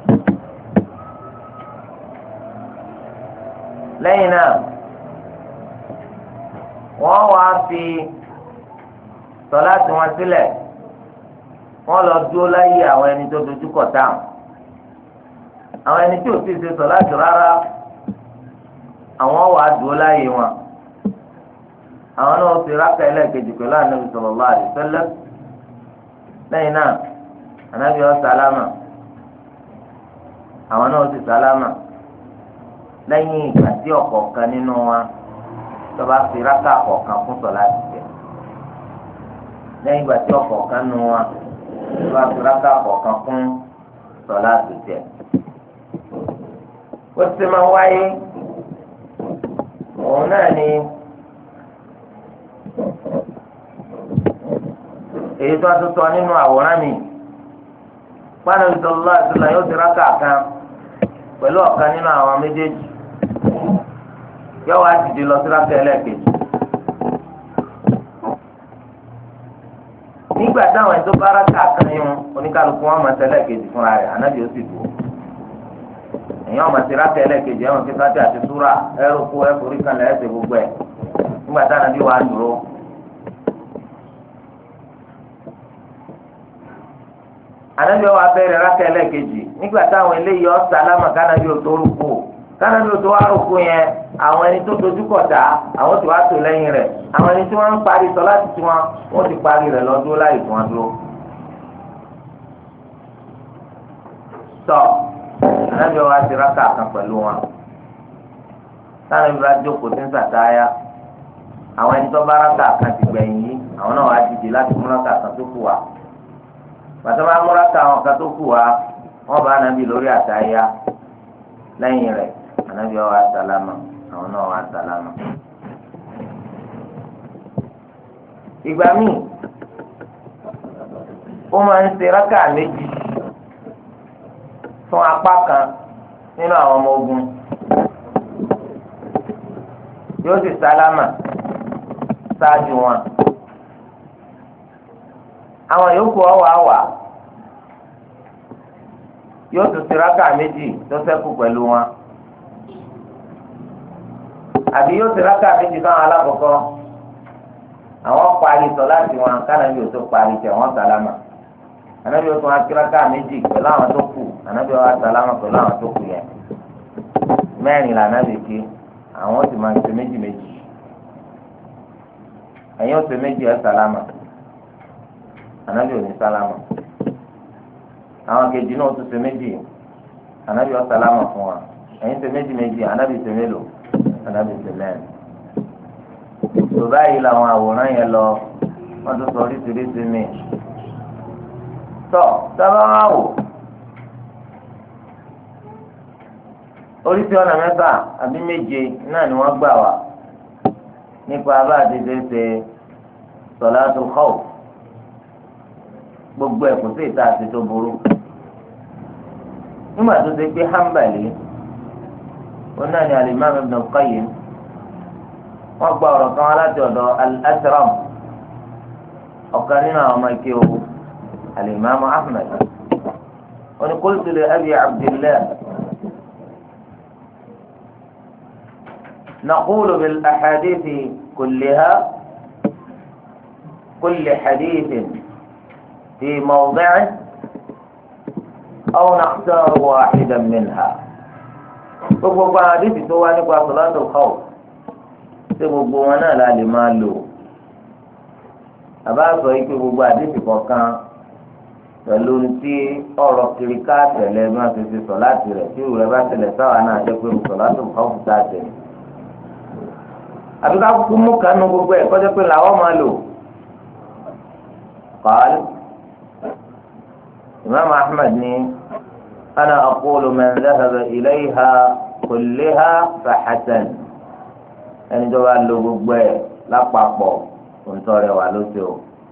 Speaker 1: lẹ́yìn náà wọ́n wá fi sọ̀láàtì wọn sílẹ̀ wọ́n lọ dúró láyé àwọn ẹni tó dojúkọ táwọn àwọn ẹni tí ò sì ṣe sọ̀láàtì rárá àwọn wà á dúró láyé wọn àwọn náà ti rákà ẹlẹ́ẹ̀kejì pẹ̀lú ànábì sallallahu alaihi wasallam lẹ́yìn náà ànábì ó sálámà àwọn náà ti sálámà lẹ́yìn ìgbà tí ọ̀kọ̀ọ̀kan nínú wa tó bá fi rákà kọ̀ọ̀kan fún sọ̀láàtì jẹ lẹ́yìn ìgbà tí ọ̀kọ̀ọ̀kan nínú wa tó bá fi rákà kọ̀ọ̀kan fún sọ̀láàtì jẹ. ó ti máa wáyé òun náà ni èyí tó a tó sọ nínú àwòrán mi pàánù sallallahu alaihi wasallam yóò ti rákà kan pẹ̀lú ọ̀kan nínú àwọn méjèèjì yóò wá dìde lọ sí rákà ẹlẹ́ẹ̀kejì. nígbà táwọn ẹni tó bá rákà kan yún oníkálukú wọn máa tẹ̀lé ẹ̀kejì fúnra rẹ̀ ànábì ó sì dùn. èèyàn ọmọ ti rákà ẹlẹ́ẹ̀kejì ẹ̀wọ̀n ti fàtí àti súrà ẹ̀rù kú ẹ̀fọ́rí kan lẹ̀ ẹ̀sẹ̀ gbogbo ẹ̀ nígbà táwọn ànábì wà á dúró. ànábì wa bẹ̀rẹ̀ rákà ẹlẹ́ẹ̀kejì nígbà táwọn eléyìí ọ̀ sálámà kánábì ò tó rúkú kánábì ò tó wá rúkú yẹn àwọn ẹni tó dojú kọ̀tà àwọn tó wá tó lẹ́yìn rẹ̀ àwọn ẹni tí wọ́n ń parí sọ láti tí wọ́n wọ́n ti parí rẹ̀ lọ́dún láì fún wọn dúró. tọ́ ànábì wa ti rákà kan pẹ̀lú wọn táwọn ibi bá jókòó tí ń sàtáyà àwọn ẹni tó bá rákà kan ti gbẹ̀yìn yìí àwọn náà wá dìde láti mú rákà kan tó kù wá pàtó bá múra ká àwọn kan tó kù wá wọn bá anabi lórí àtàyà lẹ́yìn rẹ̀ anabi ọwọ àsàlámà àwọn náà wọ àsàlámà. ìgbà míì ó máa ń ṣe rákà méjì fún apá kan nínú àwọn ọmọ ogun yóò sì sálámà ṣáájú wọn. àwọn yòókù ọwọ́ àwà yóò tún tiraka méjì tó ṣẹ́kù pẹ̀lú wọn àbí yóò ti rákà méjì fáwọn alákọ̀ọ́kọ́ àwọn parí sọ láti wọn kánábì ò tó parí tẹ̀ wọ́n sálámà ànábì ó tún akíráká méjì pẹ̀lú àwọn tó kù ànábì ó wá sálámà pẹ̀lú àwọn tó kù yẹn mẹ́rin lànábì kí àwọn sì máa ń ṣe méjì méjì ẹ̀yin ó ṣe méjì ẹ̀ sálámà ànábì ò ní sálámà àwọn kejì náà ó tún ṣe méjì ànábì ó sálámà fún wa ẹ̀yin ṣe méjì méjì ànábì ṣe mélòó ànábì ṣe mẹ́rin tó báyìí làwọn àwòrán yẹn lọ wọ́n tún sọ oríṣiríṣi mi tọ́ sábà wà wò oríṣi ọ̀nà mẹ́fà àbí méje náà ni wọ́n gbà wá nípa bá a ti ṣe ṣe salatul khawf gbogbo ẹ̀ kò sí ìta àti tó burú nígbà tó ṣe pé Hanbali wọn náà ni al-Imam Ibn al-Qayyim wọ́n gba ọ̀rọ̀ kan láti ọ̀dọ̀ al-Asram ọ̀kan nínú àwọn ọmọ ike o al-Imam Ahmad wọ́n ní qultu li Abi Abdillah naqulu bil ahadithi kulliha kulli hadithin fi mawdi'ihi aw nakhtaru wahidan minha gbogbo àwọn àdìsí tó wá nípa salatul khawf ṣé gbogbo wọn náà la lè máa lò àbá sọ yìí pé gbogbo àdéhùn kọ̀ọ̀kan pẹ̀lú tí ọ̀rọ̀ kiri ká tẹ̀lé bí wọ́n ti fi sọ láti rẹ̀ tí ìrù bá tẹ̀lé sáwà náà jẹ́ pé sọ láti kọ́ fún tá a tẹ̀lé. àbí ká kúkú mú kanú gbogbo ẹ̀ kọ́jọ́ pé làwọn máa lò. قال إمام أحمد ني أنا أقول من ذهب إليها كلها فحسن ẹni tó bá lo gbogbo ẹ̀ lápapọ̀ òǹtọ̀rẹ̀ wà lóṣù.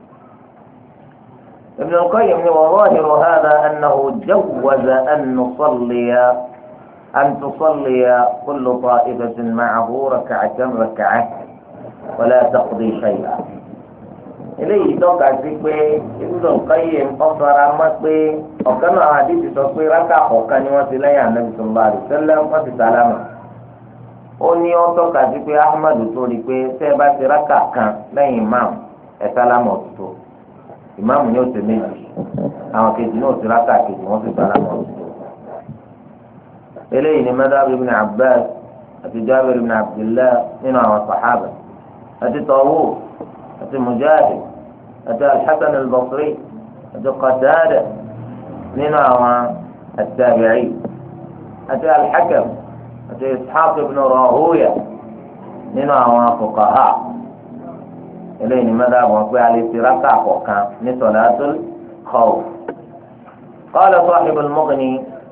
Speaker 1: ابن القيم وظاهر هذا أنه جوز أن نصلي أن تصلي كل طائفة معه ركعة ركعة ولا تقضي شيئا. eléyìí tọ́ka sí pé Ibn al-Qayyim ọ̀sọ̀rọ̀ àmọ́ pé ọ̀kan náà àdìsí sọ pé rákà ọ̀kan ni wọ́n ti lẹ́yìn Ànábì sallallahu alaihi wasallam wọ́n ti sálámà. ó ní ó tọ́ka sí pé Ahmadu tó rí i pé tẹ́ ẹ bá ti rákà kan lẹ́yìn imam ẹ sálámà ọ̀tútù imam ní òsè méjì àwọn kejì náà ti rákà kejì wọ́n fi sálámà ọ̀tútù. eléyìí ni madhhab ibn Abbas àti Jabir ibn Abdillah nínú àwọn sàhábà àti Tawus àti Mujahid àti al-Hasan al-Basri àti Qatada nínú àwọn at-tabi'in àti al-Hakam àti Ishaq ibn Rahuya nínú àwọn fuqaha eléyìí ni mẹ́ta àwọn pé alẹ́ ti rákà kọ̀ọ̀kan ní salatul khawf. qala sahib al-Mughni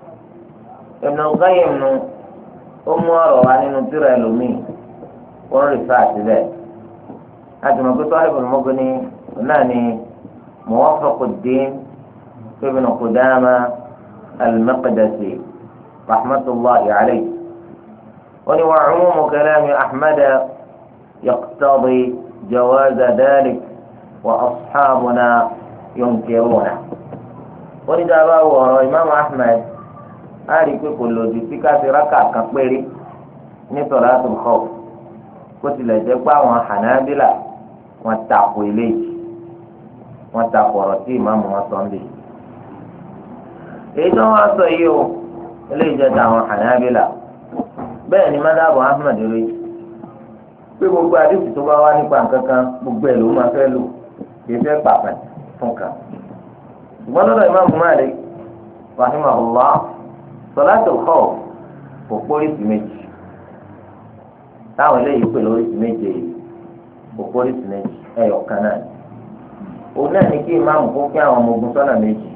Speaker 1: Ibn al-Qayyim nu ó mú ọ̀rọ̀ wá nínú tírà ẹlòmíì ó ń rìfà síbẹ̀ láti mọ̀ pé sahib al-Mughni náà ni Muwaffaq-ud-Din ibn Qudama al-Maqdisi rahmatullahi alayhi. وعموم كلام أحمد يقتضي جواز ذلك وأصحابنا ينكرونه. ولذا هو الإمام أحمد أعرف كل ذلك ركع كبير ní salatul khawf kó tilẹ̀ jẹ́ pé àwọn Hanabila wọ́n takò eléyìí wọ́n takò ọ̀rọ̀ tí ìmáàmù wọn sọ ń bì. èyí tó wọ́n sọ yìí o eléyìí jẹ́ tàwọn Hanabila bẹ́ẹ̀ ni madhabu Ahmad rí pé gbogbo àdìsí tó bá wá nípa nǹkan kan gbogbo ẹ̀ ló máa fẹ́ lò kì í fẹ́ pàpà fún kan. ṣùgbọ́n lọ́dọ̀ Imam Malik rahimahullah salatul khawf kò pólísì méjì táwọn eléyìí pè lóríṣi méje kò pólísì méjì ẹyọ kan náà òun náà ní kí ìmáàmù kó kí àwọn ọmọ ogun sọ́nà méjì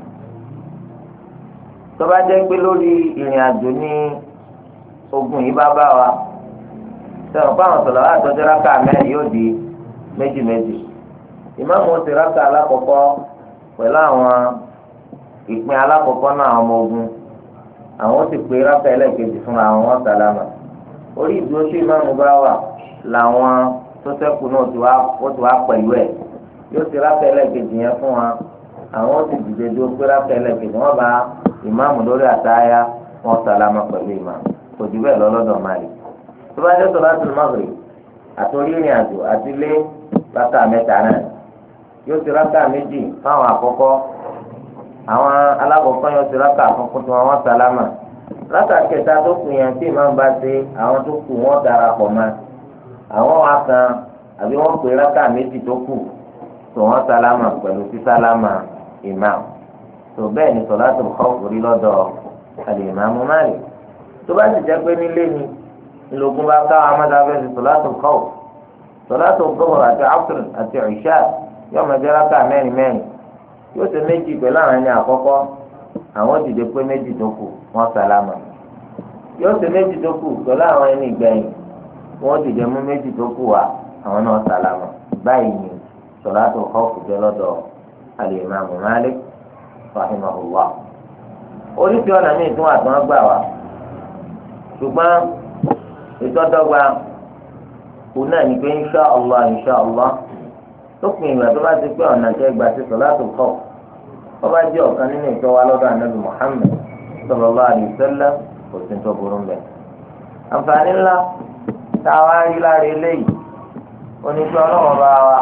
Speaker 1: tó bá jẹ́ pé lórí ìrìn àjò ní ogun yìí bá bá wa sọ̀rọ̀ fáwọn sọ̀rọ̀ láti ọjọ́ rákà mẹ́rin yóò di méjì méjì ìmáàmù ó ti rákà alákọ̀ọ́kọ́ pẹ̀lú àwọn ìpín alákọ̀ọ́kọ́ náà ọmọ ogun àwọn ó sì pé rákà ẹlẹ́ẹ̀kejì fúnra àwọn wọn sàlámà orí ìdúró tí ìmáàmù bá wà làwọn tó ṣẹ́kù náà ti wá ó ti wá pẹ̀lú ẹ̀ yóò ti rákà ẹlẹ́ẹ̀kejì yẹn fún wa àwọn ó sì dìde dúró pé rákà ẹlẹ́ẹ̀kejì wọn bá ìmáàmù lórí àtáyá wọn sàlámà pẹ̀lú ìmáàmù kò jù bẹ́ẹ̀ lọ́lọ́dọ̀ Malik tó bá jẹ́ sọ̀látul Maghrib àtòrí ìrìn àjò àti ilé rákà mẹ́ta náà yóò ti rákà méjì fáwọn àkọ́kọ́ àwọn alákọ̀ọ́kọ́ yóò ti rákà àkọ́kọ́ tí wọ́n sálámà rákà kẹta tó kù yẹn tí ìmáàmù bá ṣe àwọn tó kù wọ́n darapọ̀ mọ́ àwọn wa kan àbí wọ́n pè rákà méjì tó kù tó wọ́n sálámà pẹ̀lú sí sálámà ìmáàmù tó bẹ́ẹ̀ ni sọ̀látul khawf rí lọ́dọ̀ al-Imam Malik tó bá sì jẹ́ pé nílé ni ìlògùn bá ká amádáfẹ́ sí sọ̀látul khawf sọ̀látul dhuhr àti asr àti ìṣá yóò máa jẹ́ rákà mẹ́rin mẹ́rin yóò ṣe méjì pẹ̀lú àwọn ẹni àkọ́kọ́ àwọn dìde pé méjì tó kù wọ́n sálámà yóò ṣe méjì tó kù pẹ̀lú àwọn ẹni ìgbẹ̀yìn wọ́n dìde mú méjì tó kù wá àwọn náà sálámà báyìí ni sọ̀látul khawf jẹ́ lọ́dọ̀ al-Imam Malik rahimahullah oríṣi ọ̀nà míì tún wà tí wọ́n gbà wá ṣùgbọ́n ìtọ́dọ́gba kù náà ní pé insha Allah insha Allah lópin ìgbà tó bá ti pé ọ̀nà tẹ́ gbà sí sọ̀látul khawf wọ́n bá jẹ́ ọ̀kan nínú ìtọ́wá lọ́dọ̀ Ànábì Muhammad sallallahu alaihi wasallam kò sí tó burú mbẹ́. àǹfààní ńlá tá a wá rí lára eléyìí oníṣẹ́ ọlọ́wọ́ bá wa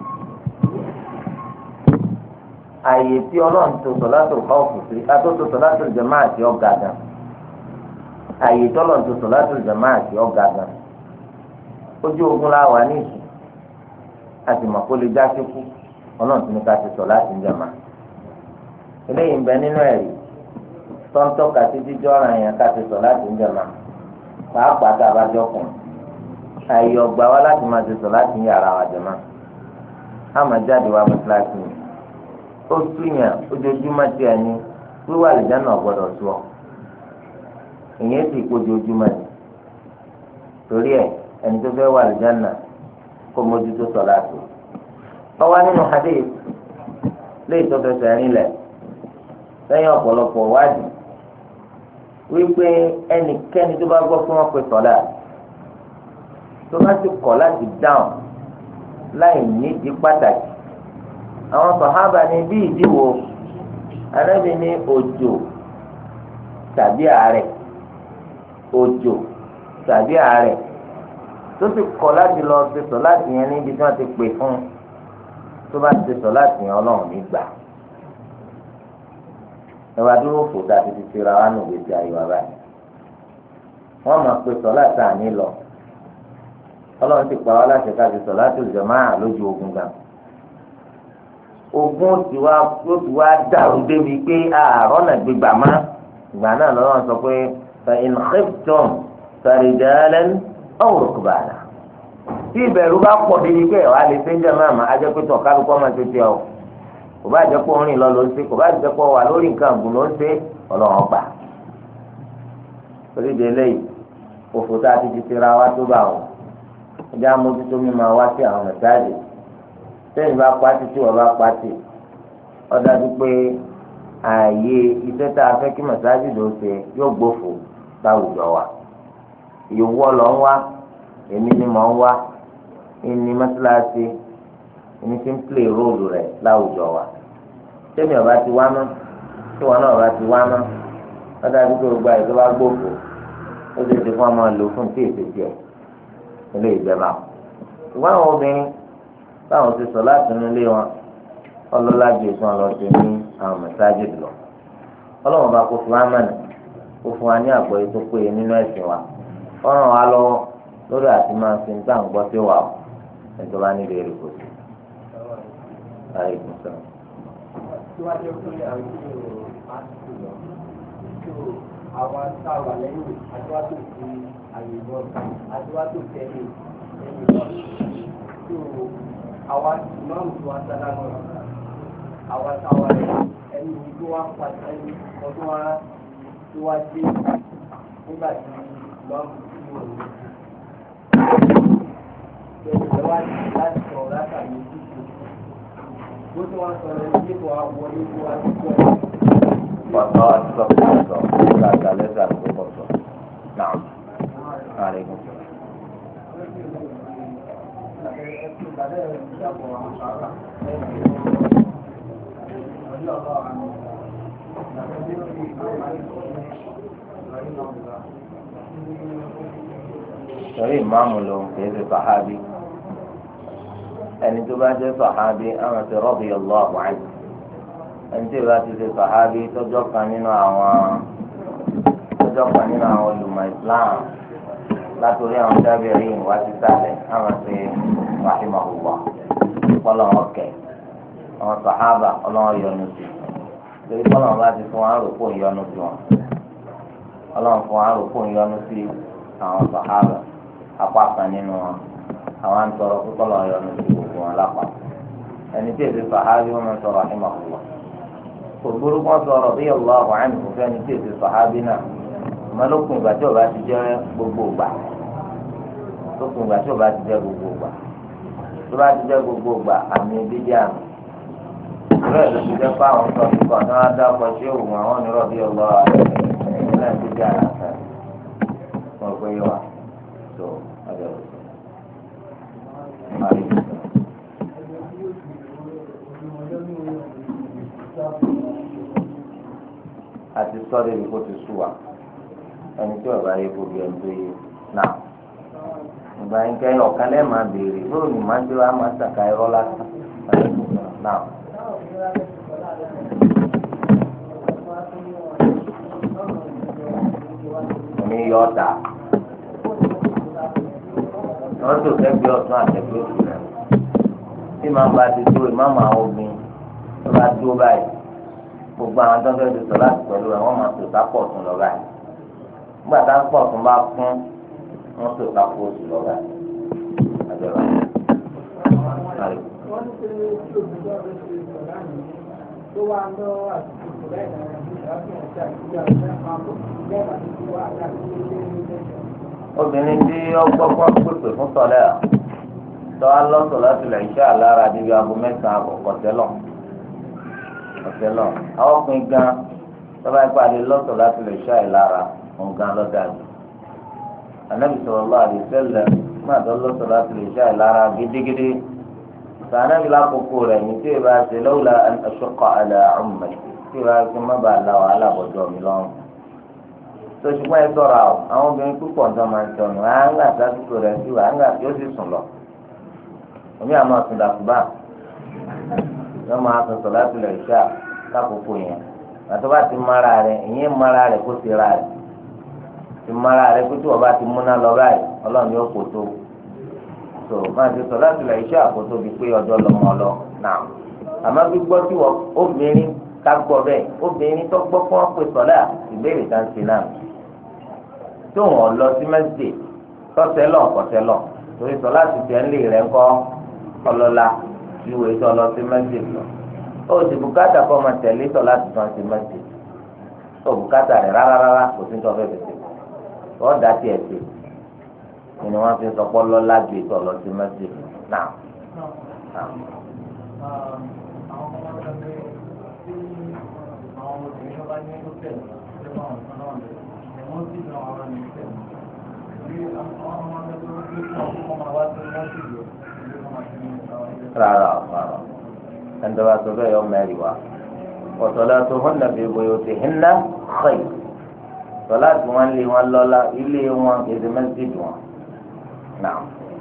Speaker 1: àyè tí ọlọ́run tó sọ̀látul khawf sí kátó tó sọ̀látul jama'a àti ọ̀gá gan àyè tí ọlọ́run tó sọ̀látul jama'a àti ọ̀gá gan ojú ogun la wà ní ìsìn àti mọ̀ kó lè já síkú ọlọ́run tó ní ká ti sọ̀látul jama'a eléyìí ń bẹ nínú ẹ̀rí tọ́ńtọ́ kàti jíjọ́ ọ̀ràn yẹn ká ti sọ̀látul jama'a pàápàá tá a bá jọkùn àyè ọgbà wa láti máa ti sọ̀látul yàrá wa jama'a àmọ́ jáde wa mọ́tíláṣí ni ó túnyàn ojoojúmọ́ tí a ní wíwá àlùjáná ọ̀gbọ́dọ̀ tó ọ ìyẹn sì kó ojoojúmọ́ ni torí ẹ ẹni tó fẹ́ wá àlùjáná kó mójútó sọ̀láàtì ọwọ́ nínú hadith léyìí tó fẹsẹ̀ rinlẹ̀ lẹ́yìn ọ̀pọ̀lọpọ̀ wádìí wípé ẹnikẹ́ni tó bá gbọ́ fún wọn pé sọ̀lá tó bá ti kọ̀ láti dáhùn láì nídìí pàtàkì àwọn sàhábà ní bí ìdíwò Ànábì ní òjò tàbí àárẹ̀ òjò tàbí àárẹ̀ tó sì kọ̀ láti lọ ṣe sọ̀láàtì yẹn níbi tí wọ́n ti pè fún tó bá ṣe sọ̀láàtì yẹn Ọlọ́run nígbà ẹwà dúró fò tàbí ti ṣe ra wá nù gbèsè ayọ̀ àbá yìí wọ́n máa pe sọ̀láàtì àní lọ Ọlọ́run ti pa wá láti ká ṣe sọ̀láàtì jàmáà lójú ogun gan ogun tí wá yóò ti wá dàrú débi pé àárọ̀ náà gbégbà má ìgbà náà lọ́wọ́ sọ pé fa in khiftum farijalan aw rukbana tí ìbẹ̀rù bá pọ̀ débi pé ẹ̀ wá lè ṣe ń jẹ́ máàmá ajẹ́ pé tọ̀ kálukọ́ máa ṣe tiẹ̀ o kò bá jẹ́ pé orin lọ ló ń ṣe kò bá jẹ́ pé wà lórí nǹkan àgùn ló ń ṣe ọlọ́run gbà torí de eléyìí òfò tá a ti ti ṣe ra wá tó bá wọn ẹjẹ́ amójútó mi máa wá sí àwọn mẹ́sáàgì sẹ́yìn bá pàtì tí wọ́n bá pàtì ó dájú pé ààyè iṣẹ́ tá a fẹ́ kí mẹ́sáàgì ló ṣe yóò gbófò láwùjọ wa ìwọ lọ ń wá èmi ni mò ń wá ìní mọ́sálásí ìní tí ń plé róòlù rẹ̀ láwùjọ wa sẹ́yìn ọba ti wá mọ́ tí wọn náà ọba ti wá mọ́ ó dájú pé gbogbo àyè tó bá gbófò ó ṣe ti fún ọmọ lò fún tí èsì tiẹ̀ ilé ìjẹba ìwọ àwọn obìnrin báwọn ti sọ láti inú ilé wọn ọlọ́lá ju èso ọlọ́dún ní àwọn mẹ́sáájì lọ ọlọ́wọ́n bá kó fún wa mọ̀nà kó fún wa ní àgbọ́yé tó péye nínú ẹ̀sìn wa ó ràn wá lọ́wọ́ lórí àti máa fi ń gbà ń gbọ́ sí wa o ẹ̀tọ́ bá nílò èrè kò sí.
Speaker 2: àwọn táwa lẹ́yìn adúlátò sí àyè náà adúlátò tẹ́lẹ̀ lẹ́yìn náà àwa ìmáàmù tó wá sára náà àwa táwa ẹni tó wá pàṣẹ ẹni ọdún wa tó wá dé nígbà tí ìmáàmù tí wò ní. Bẹ́ẹ̀ni wá láti sọ látàrí ìdíje. Bó tí wọ́n sọ lẹ́nu tí kò wá wọlé tó wá sí pọ̀ ẹ̀.
Speaker 1: Wàtá àti sọ̀kọ̀ sọ̀ nígbà tí alẹ́ sà ló kọ̀ sọ̀. Náà, ààrẹ kò sọ̀. torí ìmáàmù lòun kìí ṣe sàhábì ẹni tó bá jẹ́ sàhábì àwọn ti radiyallahu anhu ẹni tí ìbá ti ṣe sàhábì tọ́jọ́ kan nínú àwọn tọ́jọ́ kan nínú àwọn olùmọ̀ Islam látòrí àwọn tábìrìn wá sí sálẹ̀ àwọn ti rahimahullah ọlọ́wọ́ kẹ̀ àwọn sàhábà ọlọ́wọ́ yọ́nú sí torí ọlọ́wọ́ bá ti fún wọn àròpọ̀ yọ́nú sí wọn ọlọ́wọ́ fún wọn àròpọ̀ yọ́nú sí àwọn sàhábà apá kan nínú wọn àwọn àǹtọ̀rọ̀ pípọ̀ lọ́wọ́ yọ́nú sí gbogbo wọn lápá ẹni tí èsì sàhábì wọn máa ń sọ̀rọ̀ rahimahullah ògbóró kan sọ̀rọ̀ bí Allahu anhu fẹ́ni tí èsì sàhábì náà ọmọlókun ìgbà tí ó bá ti jẹ́ gbogbo ìgbà lókun ìgbà tí ó bá ti jẹ́ gbogbo ìgbà tó bá ti jẹ́ gbogbo ìgbà àmì bíbí àmì bẹ́ẹ̀ ló ti jẹ́ fún àwọn sọ kíkọ ní wọn á dá ọkọ ṣé òun àwọn onírọ̀ bí ọlọ́ náà bíbí àlàáfẹ́ wọn pé yé wa tó ọjọ́ rẹ̀ àti sọ́ọ́dẹ̀ ibi kò ti sú wa ẹni tí ọba yẹ kó bí ẹni tó yẹ náà ìgbà yín kẹ́yìn ọ̀kan lẹ́ẹ̀ máa béèrè lóòrùn ní máa ń tẹ́ wá máa ń tàka ẹ̀rọ lásán náà. Omi yọ ọ̀tà wọ́n tó kẹ́gbẹ́ ọ̀tún àtẹ̀gbẹ́ òsì rẹ̀ tí màá bá ti dúró ìmáàmù àwọn obìnrin tó bá dúró báyìí gbogbo àwọn tó ń fẹ́ ti sọ láti pẹ̀lú rẹ̀ wọ́n máa tò sápọ̀ tún lọ báyìí nígbà tá a pọ̀ tún bá kún wọ́n tò sápọ̀ òsì lọ báyìí àjọyọ̀ àrè.
Speaker 2: wọ́n ń ṣe tí òbí bá fẹ́ ṣe ìṣọ̀lá yìí tó wá ń lọ àtúntò ìṣọ̀lá ìdára ní ìdájọ́ àti àtúnyà ìṣẹ́ àpapọ̀ lẹ́yìn àti tí wọ́n àti àti tí ó ń lé
Speaker 1: obìnrin tí ọgbọ́gbọ́n pèpè fún sọlẹ́ à tọ́ á lọ́sọ̀ láti lè ṣe àlára níbi aago mẹ́sàn-án àbọ̀ kọ̀tẹ́lọ̀ kọ̀tẹ́lọ̀ àwọn ọkùnrin gan tọ́ba ẹ̀kọ́ àlè lọ́sọ̀ láti lè ṣe àìlára nǹkan lọ́dàbí Ànábì sallallahu alaihi wasallam máa tọ́ lọ́sọ̀ láti lè ṣe àìlára gidigidi sànàbí lákòókò rẹ̀ ní tí ìbá ṣe lawla an ashqa ala ummati tí ìbá ṣe má bàa la wàhálà bọ̀dọ̀ mi lọ́rùn sọ̀tùmọ̀ ẹ sọ̀rọ̀ àwọn àwọn obìnrin púpọ̀ ń tọ́ máa ń tọ̀nù àńgà sásìkò rẹ̀ sí wa àńgà yóò sì sùn lọ. omi àmọ́ sùn dàkúbà yóò máa sùn sọ̀ láti lè ṣá lákòókò yẹn àti bá ti mara rẹ̀ ìyẹn mara rẹ̀ kó ti ra rẹ̀ ti mara rẹ̀ kó tí wọ́n bá ti múná lọ báyìí ọlọ́run yóò kó tó so máa ti sọ̀ láti lè ṣá àkótó bíi pé ọjọ́ lọ́mọ lọ náà àmọ́ gbígbọ́ tí wọ́n obìnrin ká gbọ́ bẹ́ẹ̀ obìnrin tó gbọ́ fún wọn pé sọ́lá ìbéèrè kan ṣe náà tó wọn lọ sí mẹsìlẹ tọsẹlọ kọsẹlọ torí sọ láti tẹ ń lè rẹ ńkọ ọlọlá ìwé tó lọ sí mẹsìlẹ lọ ó sì bùkátà kọ máa tẹ̀lé sọ láti tán sí mẹsìlẹ ó bùkátà rẹ rárá rárá kò sí tó fẹẹ fẹsẹ wọn dá tiẹ̀ sí ni wọn fi sọpọ lọlá ju ètò lọ sí mẹsìlẹ náà. rárá rárá ẹnití wàá sọ bẹ́ẹ̀ yọ mẹ́rin wa wasalatuhunna fi buyutihinna khayr sọlá tí wọ́n lé wọn lọ́la ilé wọn èdè mẹ́sìdì wọn náà.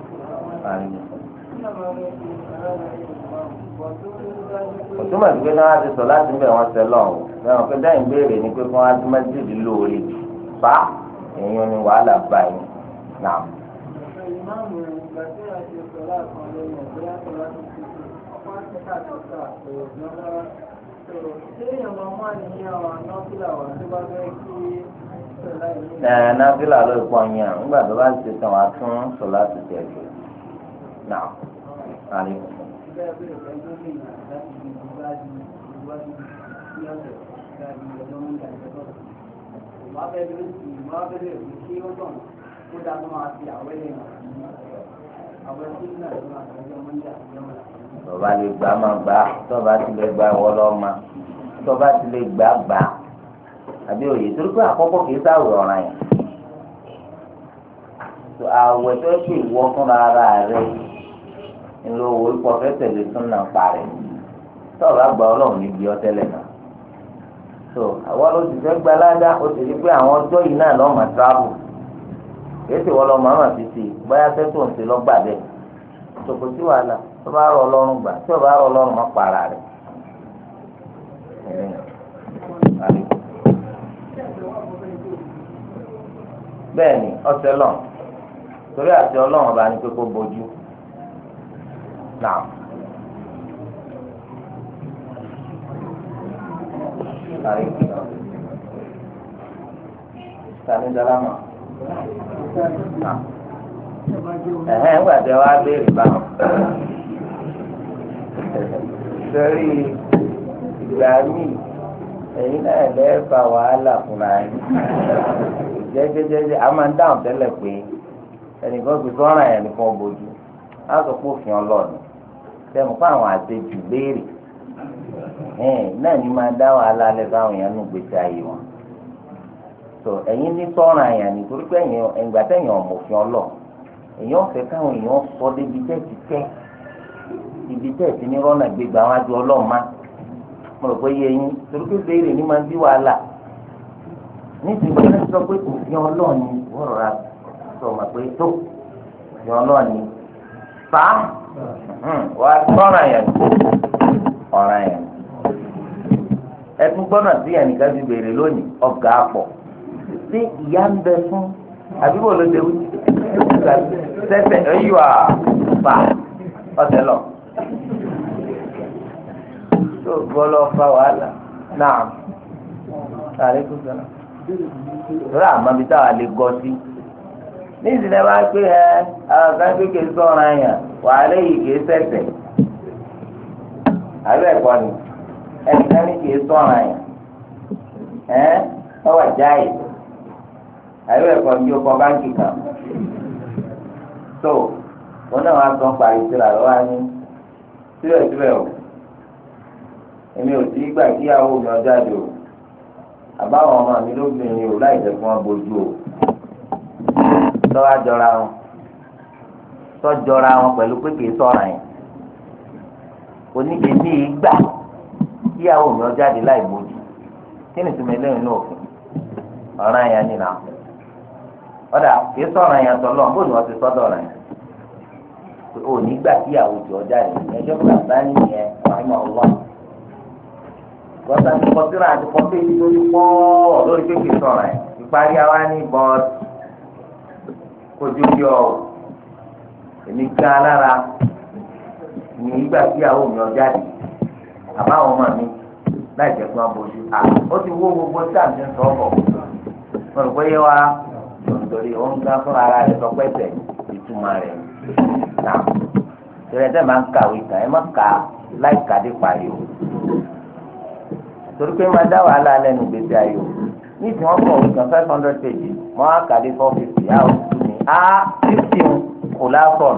Speaker 1: òtúmọ̀ sí pé náà ti sọ láti ń bẹ̀ wọ́n sẹ́lọ̀ o lẹ́wọ̀n pé dáhùn béèrè ni pé kí wọ́n á ti mẹ́sìdì lóore fa èèyàn ni wàhálà báyìí náà.
Speaker 2: ìmáàmù ìgbà tí a ṣe sọ̀rọ̀ àkàn lẹ́yìn ọ̀gbẹ́ àtọ̀rọ̀ àti tuntun ọ̀pá ṣẹ́ká àtọ̀tà ọ̀gbọ́n ṣé èèyàn máa mú àníyàn àwọn nọ́ọ̀sìlà wà tó bá fẹ́ kí sọ̀rọ̀ ìlú.
Speaker 1: ẹ̀ náfìlà ló pọ̀ yẹn nígbà tó bá ti tàn wá tún sọ láti tẹ̀lé náà.
Speaker 2: bẹ́ẹ̀ bí ìfẹ́ tó lè yàn láti di ìwádìí ìwádìí ní ọ̀sẹ̀ láti ọjọ́ mọ́ńdà ìjọba. ìwà bẹ́ẹ̀ bí ó sì ìwà bẹ́ẹ̀ bí ó kí ó tàn kó dáa tó máa fi àwẹ́lẹ̀ hàn
Speaker 1: tọba lè gbà má gbà tọba ti lè gbà wọlọ ma tọba ti lè gbà gbà àbí òye torí pé àkọ́kọ́ kìí sáwọ ọ̀ràn yẹn àwẹ̀ tó ṣe ìwọ fúnra ara rẹ ńlọ owó ipò fẹsẹ̀ lè tún náà parẹ́ tọba gbà Ọlọ́run níbi ọtẹ́lẹ̀ náà so àwọn ló ti fẹ́ gba aládá o sì rí pé àwọn ọjọ́ yìí náà lọ́ọ́ máa travel kìí ṣe wọ́n lọ màmá fi sí bóyá sẹ́tò ń ṣe lọ́gbà bẹ́ẹ̀ tòkò sí wàhálà tó bá rọ ọlọ́run gbà tí ò bá rọ ọlọ́run má para rẹ̀. bẹ́ẹ̀ ni ọ̀sẹ̀ lọ torí àti ọlọ́run ọba ní pé kó bójú náà. Tani dalama. Ẹ̀hẹ́n ńgbà tẹ wá béèrè báwọn. Sẹ́rí ìgbà míì ẹ̀yin náà lẹ́ẹ̀fà wàhálà fúnra yín. Jẹ́jẹ́jẹ́jẹ́ a máa ń dáhùn tẹ́lẹ̀ pé ẹnìkan fi sọ́ràn ẹ̀ nìkan bójú. Á sọ pé òfin ọlọ́ọ̀ni. Sẹ́mu fún àwọn àtẹjù béèrè. Náà ní máa dá wàhálà alẹ́ fáwọn èèyàn nù gbèsè ayé wọn. So ẹ̀yin ní sọ́ràn àyàn nítorí pé ẹ̀yin ẹ̀ǹgbà tẹ̀yìn ọ̀mọ̀fin ọlọ́ èèyàn ọ̀fẹ́ káwọn èèyàn sọ débi tẹ́ ti tẹ́ ibi tẹ́ ti ní rọ́nà gbégbá wọn adé ọlọ́run má mo rò pé yé yín torí pé béèrè ní máa ń bí wàhálà nítorí pé wọ́n sọ pé òfin ọlọ́run ni wọ́n rọra sọ ma pé tó òfin ọlọ́run ni fa wà á sọ́ràn àyàn ọ̀ràn àyàn ẹtún gbọ́nà sí ẹnìkan ti béèrè lónìí ọ̀gá àpọ̀ ṣé ìyá ń bẹ fún àbíbò ló dé wí sẹsẹ ẹyọ àfà ọsẹ lọ tó gbọlọ fa wàhálà náà àlékún sọlá lórí àmọ́ táwa lè gọ sí ní ìsìlẹ̀ máa pé ẹ àwọn kan pé kì í sọ̀rọ̀ àyàn wàhálà yìí kì í sẹ̀sẹ̀ àbẹ́ ẹ̀kọ́ ni ẹnìkan ní kì í sọ̀rọ̀ àyàn ẹ́ ọwọ́ jáì àbẹ́ ẹ̀kọ́ ní o kọ́ báńkì kan tó wọn náà wá sọ parí síra lọ́wọ́ á ní síbẹ̀síbẹ̀ o èmi ò sí gbà kí àwọn omi ọjà dò àbáwọn ọmọ mi lóbìnrin o láì jẹ́ kí wọ́n bójú o tọ́wọ́ àjọra wọn tọ́jọra wọn pẹ̀lú pé kì í sọ̀rọ̀ yẹn oníkèémí yìí gbà kí àwọn omi ọjà dé láì bójú kí ni tùmí lẹ́yìn náà òfin ọ̀ràn yẹn nínú àwọn ọ̀dà kì í sọ̀rọ̀ yẹn tọ́lọ́ bó ni wọ́n ti sọ́dọ̀ rẹ̀ o nígbà tí àwùjọ ọjà rẹ̀ ẹjọ́ gbàgbá nìyẹn wàhálà ọlọ́ gọ́sà ní kọtíra àti kọtí ibi tó ti pọ̀ lórí kékeré sọ̀rọ̀ ẹ̀ ìparí àwa ní bọ́ọ̀d kojú yọ èmi ká lára ní ìgbà tí àwọn mi ọjà rẹ̀ àbáwọn ọmọ mi láì jẹ́ pé wọ́n bójú à ó ti wó gbogbo tí àmì ń sọ ọ́ bọ̀ mo rò pé yẹ wa nítorí òun gbá fún ara rẹ̀ sọ pẹ́sẹ̀ ìtumọ̀ rẹ̀ náà tẹ̀lé tẹ̀ máa ń kàwé kàn ẹ́ má ka láì kàdé parí o torí pé máa dá wàhálà lẹ́nu gbèsè ayò ní tí wọ́n kọ̀ wíkan five hundred pages wọ́n á kàdé four fifty á òtún ní á fifty kò lásán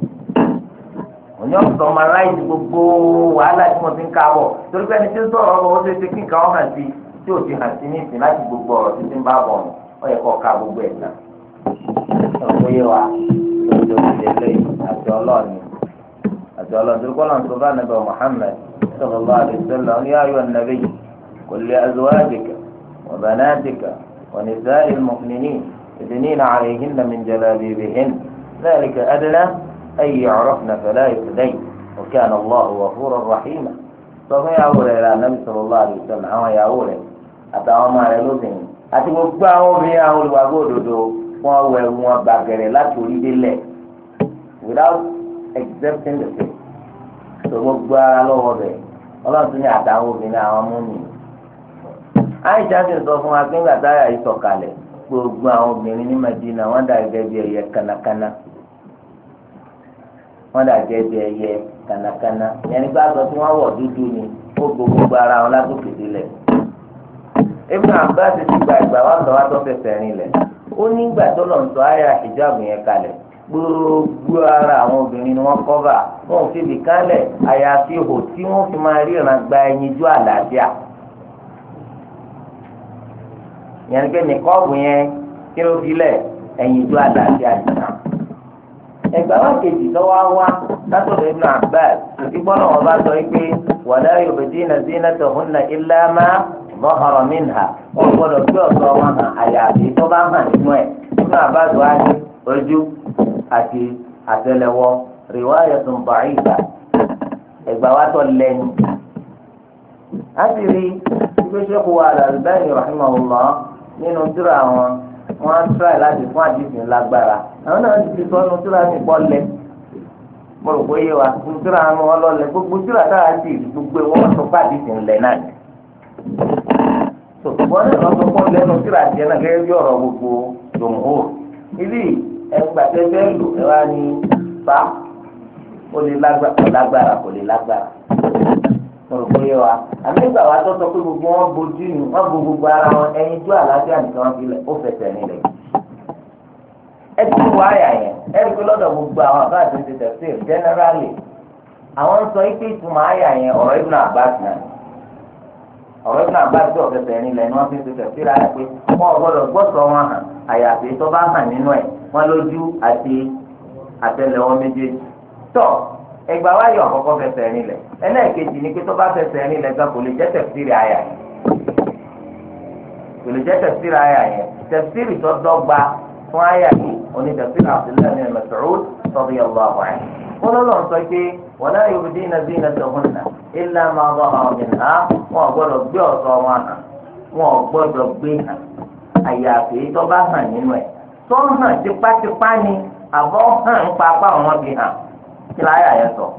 Speaker 1: òní ọ̀sán ọmọ aráàlú gbogbo wàhálà tí wọ́n ti ń kábọ̀ torí pé ẹni tí ń sọ̀rọ̀ ọ̀rọ̀ ó ṣe ṣe kí nǹkan wọn hàn sí tí ò ti hàn sí ní ìsìn láti gbogbo ọ̀rọ̀ títí ń bá bọ̀ ọ̀nà ó yẹ kó ka gbogbo ẹ̀ náà ọ̀pọ̀ yẹ wa lọ́jọ́ ìdílé àti ọlọ́ọ̀ni àti ọlọ́ọ̀ni tó kọ́nà tó bá nàbẹ̀ Muhammad sallallahu alaihi wasallam ya ayyuhan nabiy qul li azwajika wa banatika wa nisa'il mu'minin yudnina 'alayhinna min jalabibihin dhalika adna an yu'rafna fala yu'dayn wa kana Allahu ghafuran rahima sọ fún ìyàwó rẹ̀ rà nàbì sallallahu alaihi wasallam àwọn ìyàwó rẹ̀ àtàwọn ọmọ rẹ̀ lóbìnrin àti gbogbo àwọn obìnrin àwọn olùwàgbọ́ òdodo wọn wẹ wọn gbàgẹ̀rẹ̀ láti orí délẹ̀ without accepting the faith tó gbogbo ara lọ́wọ́ bẹ̀ ọlọ́run tún ní àtàwọn obìnrin àwọn múni. àìsàn ti sọ fún wa pé ńgbà táyà yìí sọ̀kalẹ̀ gbogbo àwọn obìnrin ní Madina wọ́n dà gẹ́gẹ́ bí ẹyẹ kánákáná wọ́n dà gẹ́gẹ́ bí ẹyẹ kánákáná yẹn nígbà sọ tí wọ́n wọ̀ dúdú ni ó gbogbo ara wọn látòkè délẹ̀. Ibn Abbas ti gba ìgbà wa sọ wá tó fẹsẹ̀ rìn lẹ̀ ó nígbà tó lọ sọ àyà ìjáàbù yẹn kalẹ̀ gbogbo ara àwọn obìnrin ni wọ́n kọ́va wọn ò fi bì kálẹ̀ àyàfi ihò tí wọ́n fi máa ríran gba ẹyin ju àlàáfíà yẹn ní pé nìkọ́ọ̀bù yẹn kí ló fi lẹ̀ ẹyin ju àlàáfíà nìkan. ẹgbà wa kejì tó wá wá látọ̀dọ̀ Ibn Abbas ìgbọ́n náà wọ́n bá sọ pé wala yubdina zinatahunna illa ma ظهر منها وقالوا بيوصوا معها àyàfi tó bá hàn nínú ẹ̀ nínú àbájọ ayé ojú àti àtẹ́lẹwọ́ riwayatun da'ifa ẹgbà wa tó lẹ́nu. a sì rí ibi Sheikh wa Al-Albani rahimahullah nínú tírà wọn wọn á tíráì láti fún àdìsí lágbára àwọn náà ti fi sọ́nù tírà ní bọ́ọ̀lẹ́ mo rò pé yé wa tírà àwọn ọlọ́lẹ̀ gbogbo tírà táwa sì gbogbo wọn sọ fún àdìsí ńlẹ̀ náà wọn ní ọ̀nà tó kọ́ lẹ́nu síra tiẹ̀ náà gẹ́gẹ́ bí ọ̀rọ̀ gbogbo jòmó ibi ẹgbàtẹ́ bẹ́ẹ̀ lò ẹ wá ní bá ó lè lágbára kò lè lágbára mo rò pé wa àmì ìgbà wa tó sọ pé gbogbo wọn bojú ni wọn bo gbogbo ara wọn ẹyin tó àlàáfíà nìkan wọn fi lẹ ó fẹsẹ̀ nílẹ̀ ẹ ti wọ àyà yẹn ẹ rí i pé lọ́dọ̀ gbogbo àwọn àbá àti ti tẹ̀sí generally àwọn sọ pé ìtumọ̀ àyà yẹn ọ̀rọ̀ Ibn Abbas náà ọ̀rọ̀ Ibn Abbas tó ọ̀fẹ́fẹ́ nílẹ̀ ni wọ́n fi ti tẹ̀sí ra ẹ̀ pé wọ́n gbọ́dọ̀ gbọ́sọ̀ wọn hàn àyàfi tó bá hàn nínú ẹ̀ wọ́n lójú àti àtẹ́lẹwọ́ méjèèjì tọ́ ẹgbàá wáyọ̀ àkọ́kọ́ fẹsẹ̀ nílẹ̀ ẹlẹ́ẹ̀kejì ni pé tó bá fẹsẹ̀ nílẹ̀ gan kò lè jẹ́ tẹ̀síìrì àyà yẹn kò lè jẹ́ tẹ̀síìrì àyà yẹn tẹ̀síìrì tó dọ́gba fún àyà yìí oní tẹ̀síìrì Abdullah bin Mas'ud radiyallahu anhu wọn lọ́lọ́ sọ pé wala yubdina zinatahunna illa ma zahara minha wọn gbọ́dọ̀ gbé ọ̀ṣọ́ wọn hàn wọn gbọ́dọ̀ gbé hàn àyàfi tó bá hàn nínú ẹ̀ tó hàn tipátipá ni àbọ̀ hàn ń pa apá wọn fi hàn kí láyà yẹn sọ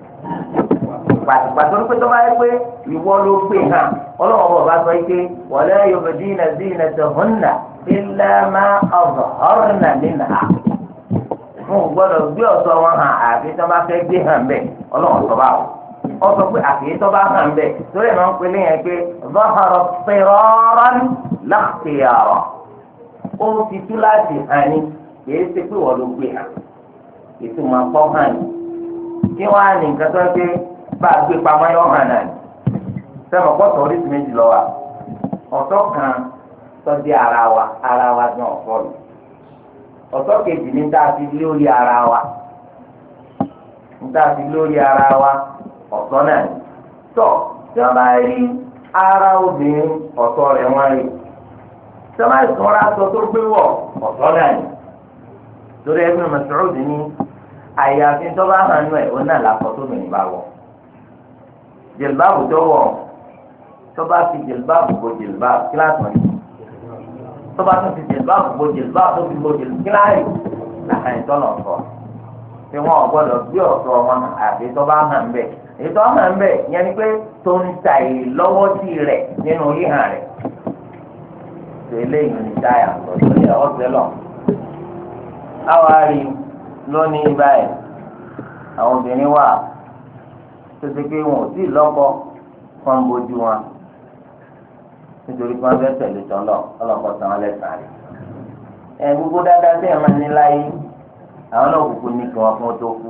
Speaker 1: pàtìpàtì orí pé tó bá yẹ pé ìwọ ló gbé hàn ọlọ́wọ́ bọ̀ bá sọ pé wala yubdina zinatahunna illa ma azharna minha wọn ò gbọ́dọ̀ gbé ọ̀ṣọ́ wọn hàn àfi tó bá fẹ́ gbé hàn bẹ́ẹ̀ ọlọ́wọ́ sọ báwò ọ sọ pé àfi tó bá hàn bẹ́ẹ̀ torí ẹ̀ máa ń pè léyìn pé zahara tiraran la ikhtiyara ó ti tú láti hàn ní kìí ṣe pé wọ́n ló gbé hàn ètò máa pọ́ hàn ní kí wọ́n á ní nǹkan tó ń pé bá a gbé pamọ́ yọ hàn náà ní sẹ́wọ̀n pọ̀tọ̀ oríṣi méjì lọ wa ọ̀tọ̀ kan tó di ara wa ara wa gan ọ̀fọ́ lò ọ̀tọ̀ kejì ní tá a fi lórí ara wa ní tá a fi lórí ara wa ọ̀tọ̀ náà ní tọ́ tí wọ́n bá rí ara obìnrin ọ̀tọ̀ rẹ̀ wọ́n rí tí wọ́n bá sọ̀rọ̀ aṣọ tó gbé wọ̀ ọ̀tọ̀ náà ní torí Ibn Mas'ud ní àyàfi tó bá hàn nù ẹ̀ ó náà làkọ́ tó mìíràn bá wọ̀ jìlbáàbù tó wọ̀ tó bá fi jìlbáàbù bo jìlbáàbù kíláàsì wọn tó bá tún fi jìlbáàbù bo jìlbáàbù tó fi bo jìlbáàbù kíláàsì làkàn ìtọ́nà sọ pé wọn ò gbọdọ̀ gbé ọ̀ṣọ́ wọn àti tó bá hàn bẹ́ẹ̀ èyí tó hàn bẹ́ẹ̀ yẹn ni pé tó ń ta ìlọ́wọ́ sí rẹ̀ nínú yíhàn rẹ̀ tó eléyìí ní táyà lọ́sọ̀ ní ọ̀sẹ̀ lọ. àwọn àrí lónìí báyìí àwọn obìnrin wà tó ṣe pé wọn ò tí ì lọ́kọ fún bójú wọn nítorí pé wọn fẹ́ tẹ̀lé tọ́lọ̀ ọlọ́kọ̀ tán wọn lẹ́sàn-án rẹ̀. ẹ gbogbo dáadáa tí ẹ máa ní láyé àwọn náà kúkú ní kí wọn fún tó kú.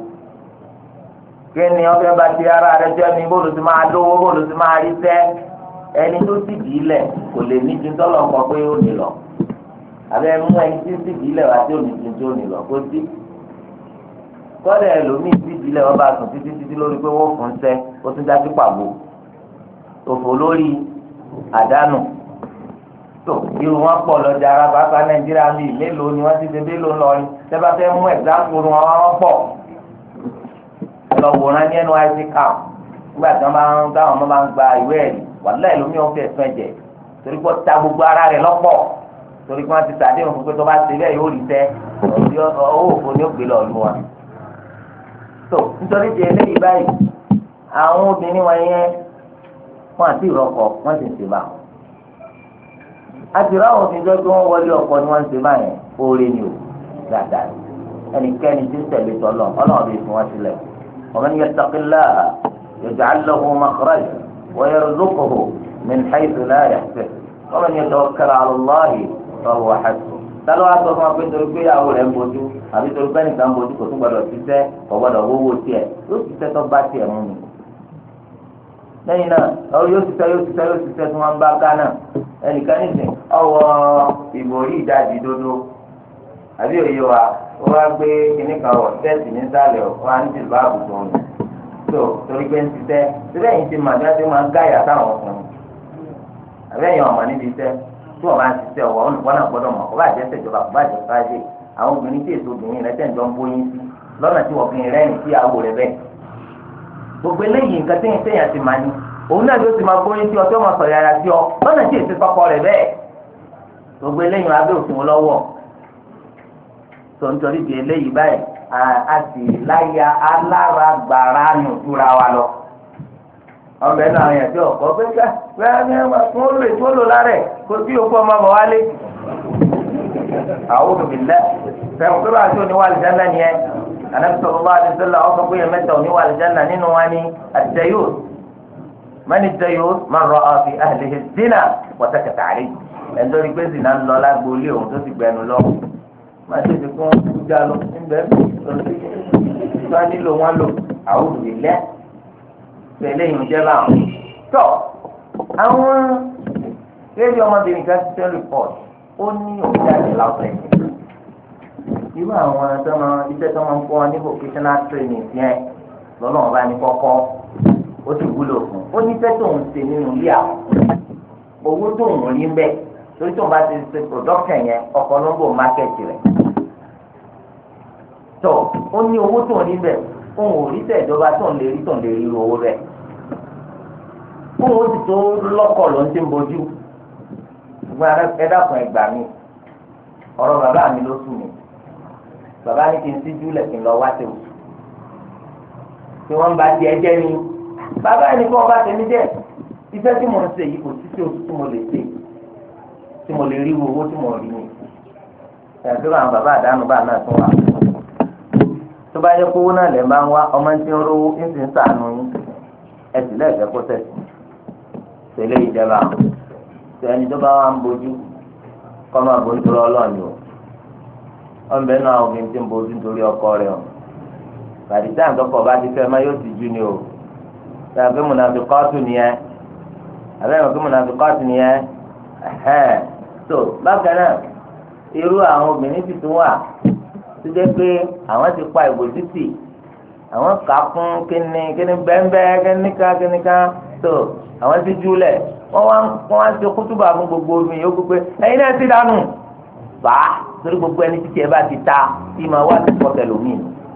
Speaker 1: kí ni ọbẹ̀ bá ti ara rẹ jẹ́ ní bóòlù ti máa lówó bóòlù ti máa rí sẹ́ ẹni tó sì dì í lẹ̀ kò lè ní ju tọ́lọ̀ kọ pé ó ní lọ. àbẹ́ mú ẹni tí sì dì í lẹ̀ wá tí ò ní ju tó ní lọ kó sí. kọ́dà ẹlòmíì sì dì í lẹ̀ wọ́n bá sùn títí títí lórí pé wọ́n fún sẹ́ ó tún já sí pàbó. òfò lórí àdánù tó irun wọn pọ̀ lọ́jà ara bàbá nàìjíríà bíi mélòó ni wọ́n ti ṣe mélòó lọ́rin tẹ́bá fẹ́ mú ẹ̀gbáǹpù wọn wọn pọ̀ lọ wòran ní N Y S C camp nígbà tí wọ́n bá ń táwọn ọmọ bá ń gba ìwé ẹ̀rí wàlúùláì lómi ò fẹ́ fẹ́ jẹ torí pé ó ta gbogbo ara rẹ̀ lọ́pọ̀ torí pé wọ́n ti sàdéhùn fún pé tó bá ṣe bẹ́ẹ̀ yóò rí sẹ́ owó òfò ni ó gbé lọ lù wọn. tó nítorí ti eléyìí báyìí àwọn obìnrin wọn yẹn wọn àti ìrọkọ wọn sì ń ṣe bá wọn àti ráwọn òfin jọ pé wọn wọlé ọkọ ni wọn ń ṣe báyẹn oore ni o dáadáa ẹnikẹ́ni tí ń tẹ̀lé tọ́lọ̀ ọlọ́run bí fún wọn sílẹ̀ ومن يتق الله يجعل له مخرجا ويرزقه من حيث لا يحتسب ومن يتوكل على الله فهو حسبه talo aṣọ fún wa pé torí pé ìyàwó rẹ̀ ń bójú àbí torí pé nìkan ń bójú kò tún gbọdọ̀ ṣiṣẹ́ kò gbọdọ̀ wówó tiẹ̀ yóò ṣiṣẹ́ tó bá tiẹ̀ mú mi. lẹ́yìn náà ọ̀rọ̀ yóò ṣiṣẹ́ yóò ṣiṣẹ́ yóò ṣiṣẹ́ tí wọ́n bá ká náà ẹnìkan nìsín ọwọ́ ìbòrí ìdajì dodo àbí òye wa ó wá gbé kinní kan wọ̀ tẹ́sì nísàlẹ̀ wọn á ní ti bá àbùkù ọ̀hún tó torí pé ń ṣiṣẹ́ síbẹ̀ yìí ti màdá tí wọ́n máa ń gáyà táwọn ọkùnrin àbẹ́yẹn ọmọ níbi iṣẹ́ tí wọ́n bá ń ṣiṣẹ́ ọwọ́ olùkọ́ náà gbọ́dọ̀ mọ̀ kó bá jẹ́ ṣèjọba kó bá jẹ́ fáyé àwọn obìnrin tí èso obìnrin rẹ̀ tẹ̀ ń jọ ń bóyin sí lọ́nà tí wọ́n fi rẹ́rìn sí àwò rẹ̀ bẹ́ẹ̀. gbogbo eléyìí nǹkan téèyàn téèyàn ti máa ní òun náà ló ti máa bóyin sí ọ tí wọ́n máa sọ yàrá sí ọ lọ́nà tí èso tọkọ rẹ̀ bẹ́ẹ̀. gbogbo eléyìí abẹ́ òfin lọ́wọ́ tó nítorí di eléyìí báyìí a sì láyà alára gbàrà nù túra wa lọ. ọbẹ̀ náà yẹn tí ọkọ̀ pé ká wọ́n lò ètò lò lára ẹ̀ kó tí òkú ọmọ bọ̀ wálé. àwọn olùbílẹ̀ fẹ́ràn pé báyìí oníwà àlùjáná ni ẹ Ànábì sallallahu alaihi wasallam ọkọ̀ pé yẹn mẹ́ta oníwà àlùjáná nínú wa ni ad-dayus man ad-dayus man ra'a fi ahlihi zina wa sakata alayhi ẹ̀ńdọ́rí pé zina ń lọ lágbóolé òun tó ti gbẹnu lọ máa ṣe ti fún ìjà lọ níbẹ̀ lọ́sí ìgbà nílò wọn lò àwọn olùbílẹ̀ tẹ̀lé ìjẹba tọ́ àwọn eré ọmọbìnrin kan ti tẹ́ report ó ní òkúta àti láwùjọ irú àwọn iṣẹ́ tó máa ń kọ́ ní vocational training yẹn lọ́nà ọba ní kọ́kọ́ ó sì wúlò fún ó ní iṣẹ́ tó ń ṣe nínú ilé àwọn owó tó ń rí bẹ́ẹ̀ torí tó ń bá ti ṣe production yẹn ọkọ̀ ló ń bò market rẹ̀ tó ó ní owó tó ń rí bẹ́ẹ̀ òun ò rí tẹ̀ ìjọba tó ń lè rí tó ń lè rí owó rẹ̀ òun ó sì tó lọ́kọ̀ ló ń ti ń bojú ṣùgbọ́n ẹ dákun ẹgbà mi ọ̀rọ̀ bàbá mi ló sùn mí bàbá ní kí n síjú lẹ̀ kí n lọ wá tẹ̀wò tí wọ́n bá tiẹ̀ jẹ́ ni bàbá ẹni kí wọ́n bá tẹ̀mí jẹ́ iṣẹ́ tí mo ń ṣe yìí kò sí sí oṣù tí mo lè ṣe tí mo lè rí owó tí mo rí mi ẹ̀sìn àwọn bàbá àdánù bá náà tún wà tó bá yẹ kówó náà lè máa ń wá ọmọ tí ń rówó ń sì ń sàánú yín ẹ̀sìn lẹ́ẹ̀fẹ́ kó tẹ̀sí tẹ̀lé ìjẹba tẹ̀ni tó bá wà ń bójú kọ́ máa bójú tó lọ́ọ̀ni o ọ̀nbẹ náà obìnrin tí ń bójú nítorí ọkọ rẹ̀ o bàdí táà tọkọ bá ti fẹ́ má yóò ti jú ni o tẹ̀lé pé mùnàfíkọ́ọ̀tù nìyẹn àbẹ́rẹ́ pé mùnàfíkọ́ọ̀tù nìyẹn ẹ̀hẹ́n tó bákan náà irú àwọn obìnrin sì tún wà tó jẹ́ pé àwọn ti pa ìbò títì àwọn kà fún kíni kíni bẹ́ẹ̀nbẹ́ kíníkà kíníkà tó àwọn ti júlẹ̀ wọ́n wá wọ́n wá ṣe kútùbà fún gbogbo omi yòókù pé ẹ̀yin náà ti dànù bá torí gbogbo ẹni títí ẹ bá ti ta tí màá wá sí pọ̀tẹ́ lómi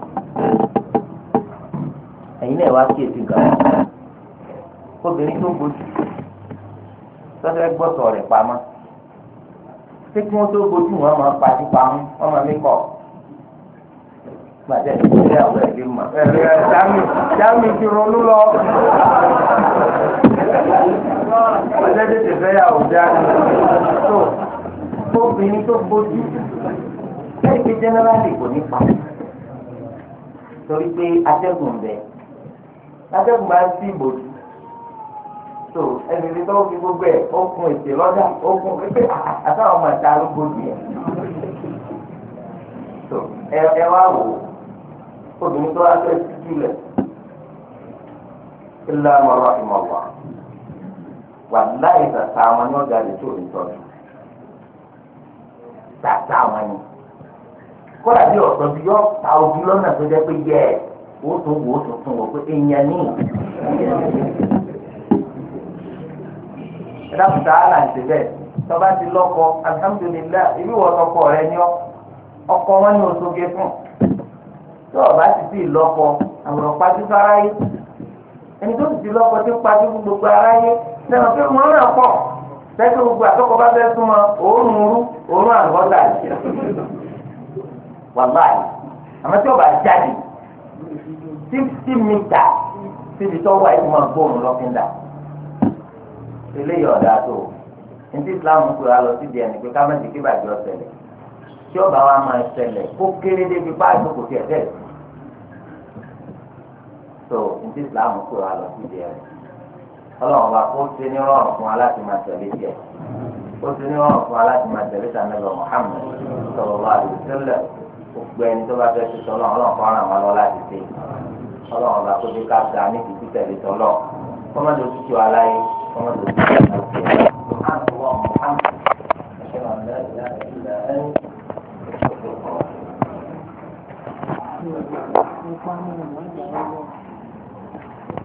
Speaker 1: ẹ̀yin náà wá kí èsì gan obìnrin tó gbójú sọ́dọ̀ gbọ́sọ̀ rẹ̀ pamọ́ ṣé kí wọ́n tó gbójú wọn máa pàṣẹ pamọ́ wọ́n máa mí kọ́ gbàdé ìdílé àwọn ẹbí mọ ẹbí ẹ sami sami ti ronú lọ ọjọ́ tètè fẹ́ yà wò dání tó obìnrin tó bójú lẹ́yìn pé jẹ́nẹ́rálì kò ní pa torí pé atẹ́gùn bẹ atẹ́gùn bá ń sí ìbòjú tó ẹni tí tó fi gbogbo ẹ̀ ó kun ètè lọ́dà ó kun pépé àtàwọn ọmọ ìta ló bójú yẹn tó ẹ ẹ wá wò ó obìnrin tó wá fẹ́ síjú lẹ̀ ilé ọmọọrọ ìmọ̀wá wà láì tàtà àwọn ní ọjà lè tó lè tọ́jú tàtà àwọn ni kódà bí ọ̀sọ́ bí yọ ta ojú lọ́nà tó jẹ́ pé yẹ ẹ̀ ó tún wò ó tún tún wò pé èèyàn ní ẹ dákúta àlà ìṣe bẹ́ẹ̀ tọ́ba ti lọ́kọ alihamudulilayi ibi wọ́n tọkọ rẹ ní ọkọ wọn ní oṣooṣe fún tó ọba ti fi lọ́kọ àwòrán pàṣẹ sáráyé ẹni tó ti lọ́kọ tí pàṣẹ fún gbogbo aráyé lẹ́nu pé wọ́n náà pọ̀ sẹ́kẹ̀ gbogbo àtọ́kọ bá fẹ́ súnmọ́ òórùn rú òórùn àlùbọ́sà àti wàláì àmọ́ tí ọba jáde fifty mítà síbi tó wà yìí máa gbóòórùn lọ́fíńdà eléyìí ọ̀dà tó ní Islam ń pè á lọ sí di ẹni pé ká má ti kí bàjẹ́ ọ̀sẹ̀lẹ̀ tí ọba wa máa ṣẹlẹ̀ kó kéré débi páàkì kò tiẹ̀ bẹ́ẹ̀ tó ní Islam ń pè á lọ sí di ẹni ọlọ́run wa kó ṣe ní rọrùn fún wa láti máa tẹ̀lé tiẹ̀ kó ṣe ní rọrùn fún wa láti máa tẹ̀lé sàmẹ́lọ Muhammad sallallahu alaihi wasallam gbogbo ẹni tó bá fẹ́ ṣe tọ́lọ́ ọlọ́run kan ràn wá lọ láti ṣe ọlọ́run wa kó ṣe ká ga ní kìkì tẹ̀lé tọ́lọ́ kọ́mọ́dé òtútù aláyé kọ́mọ́dé òtútù aláyé Muhammad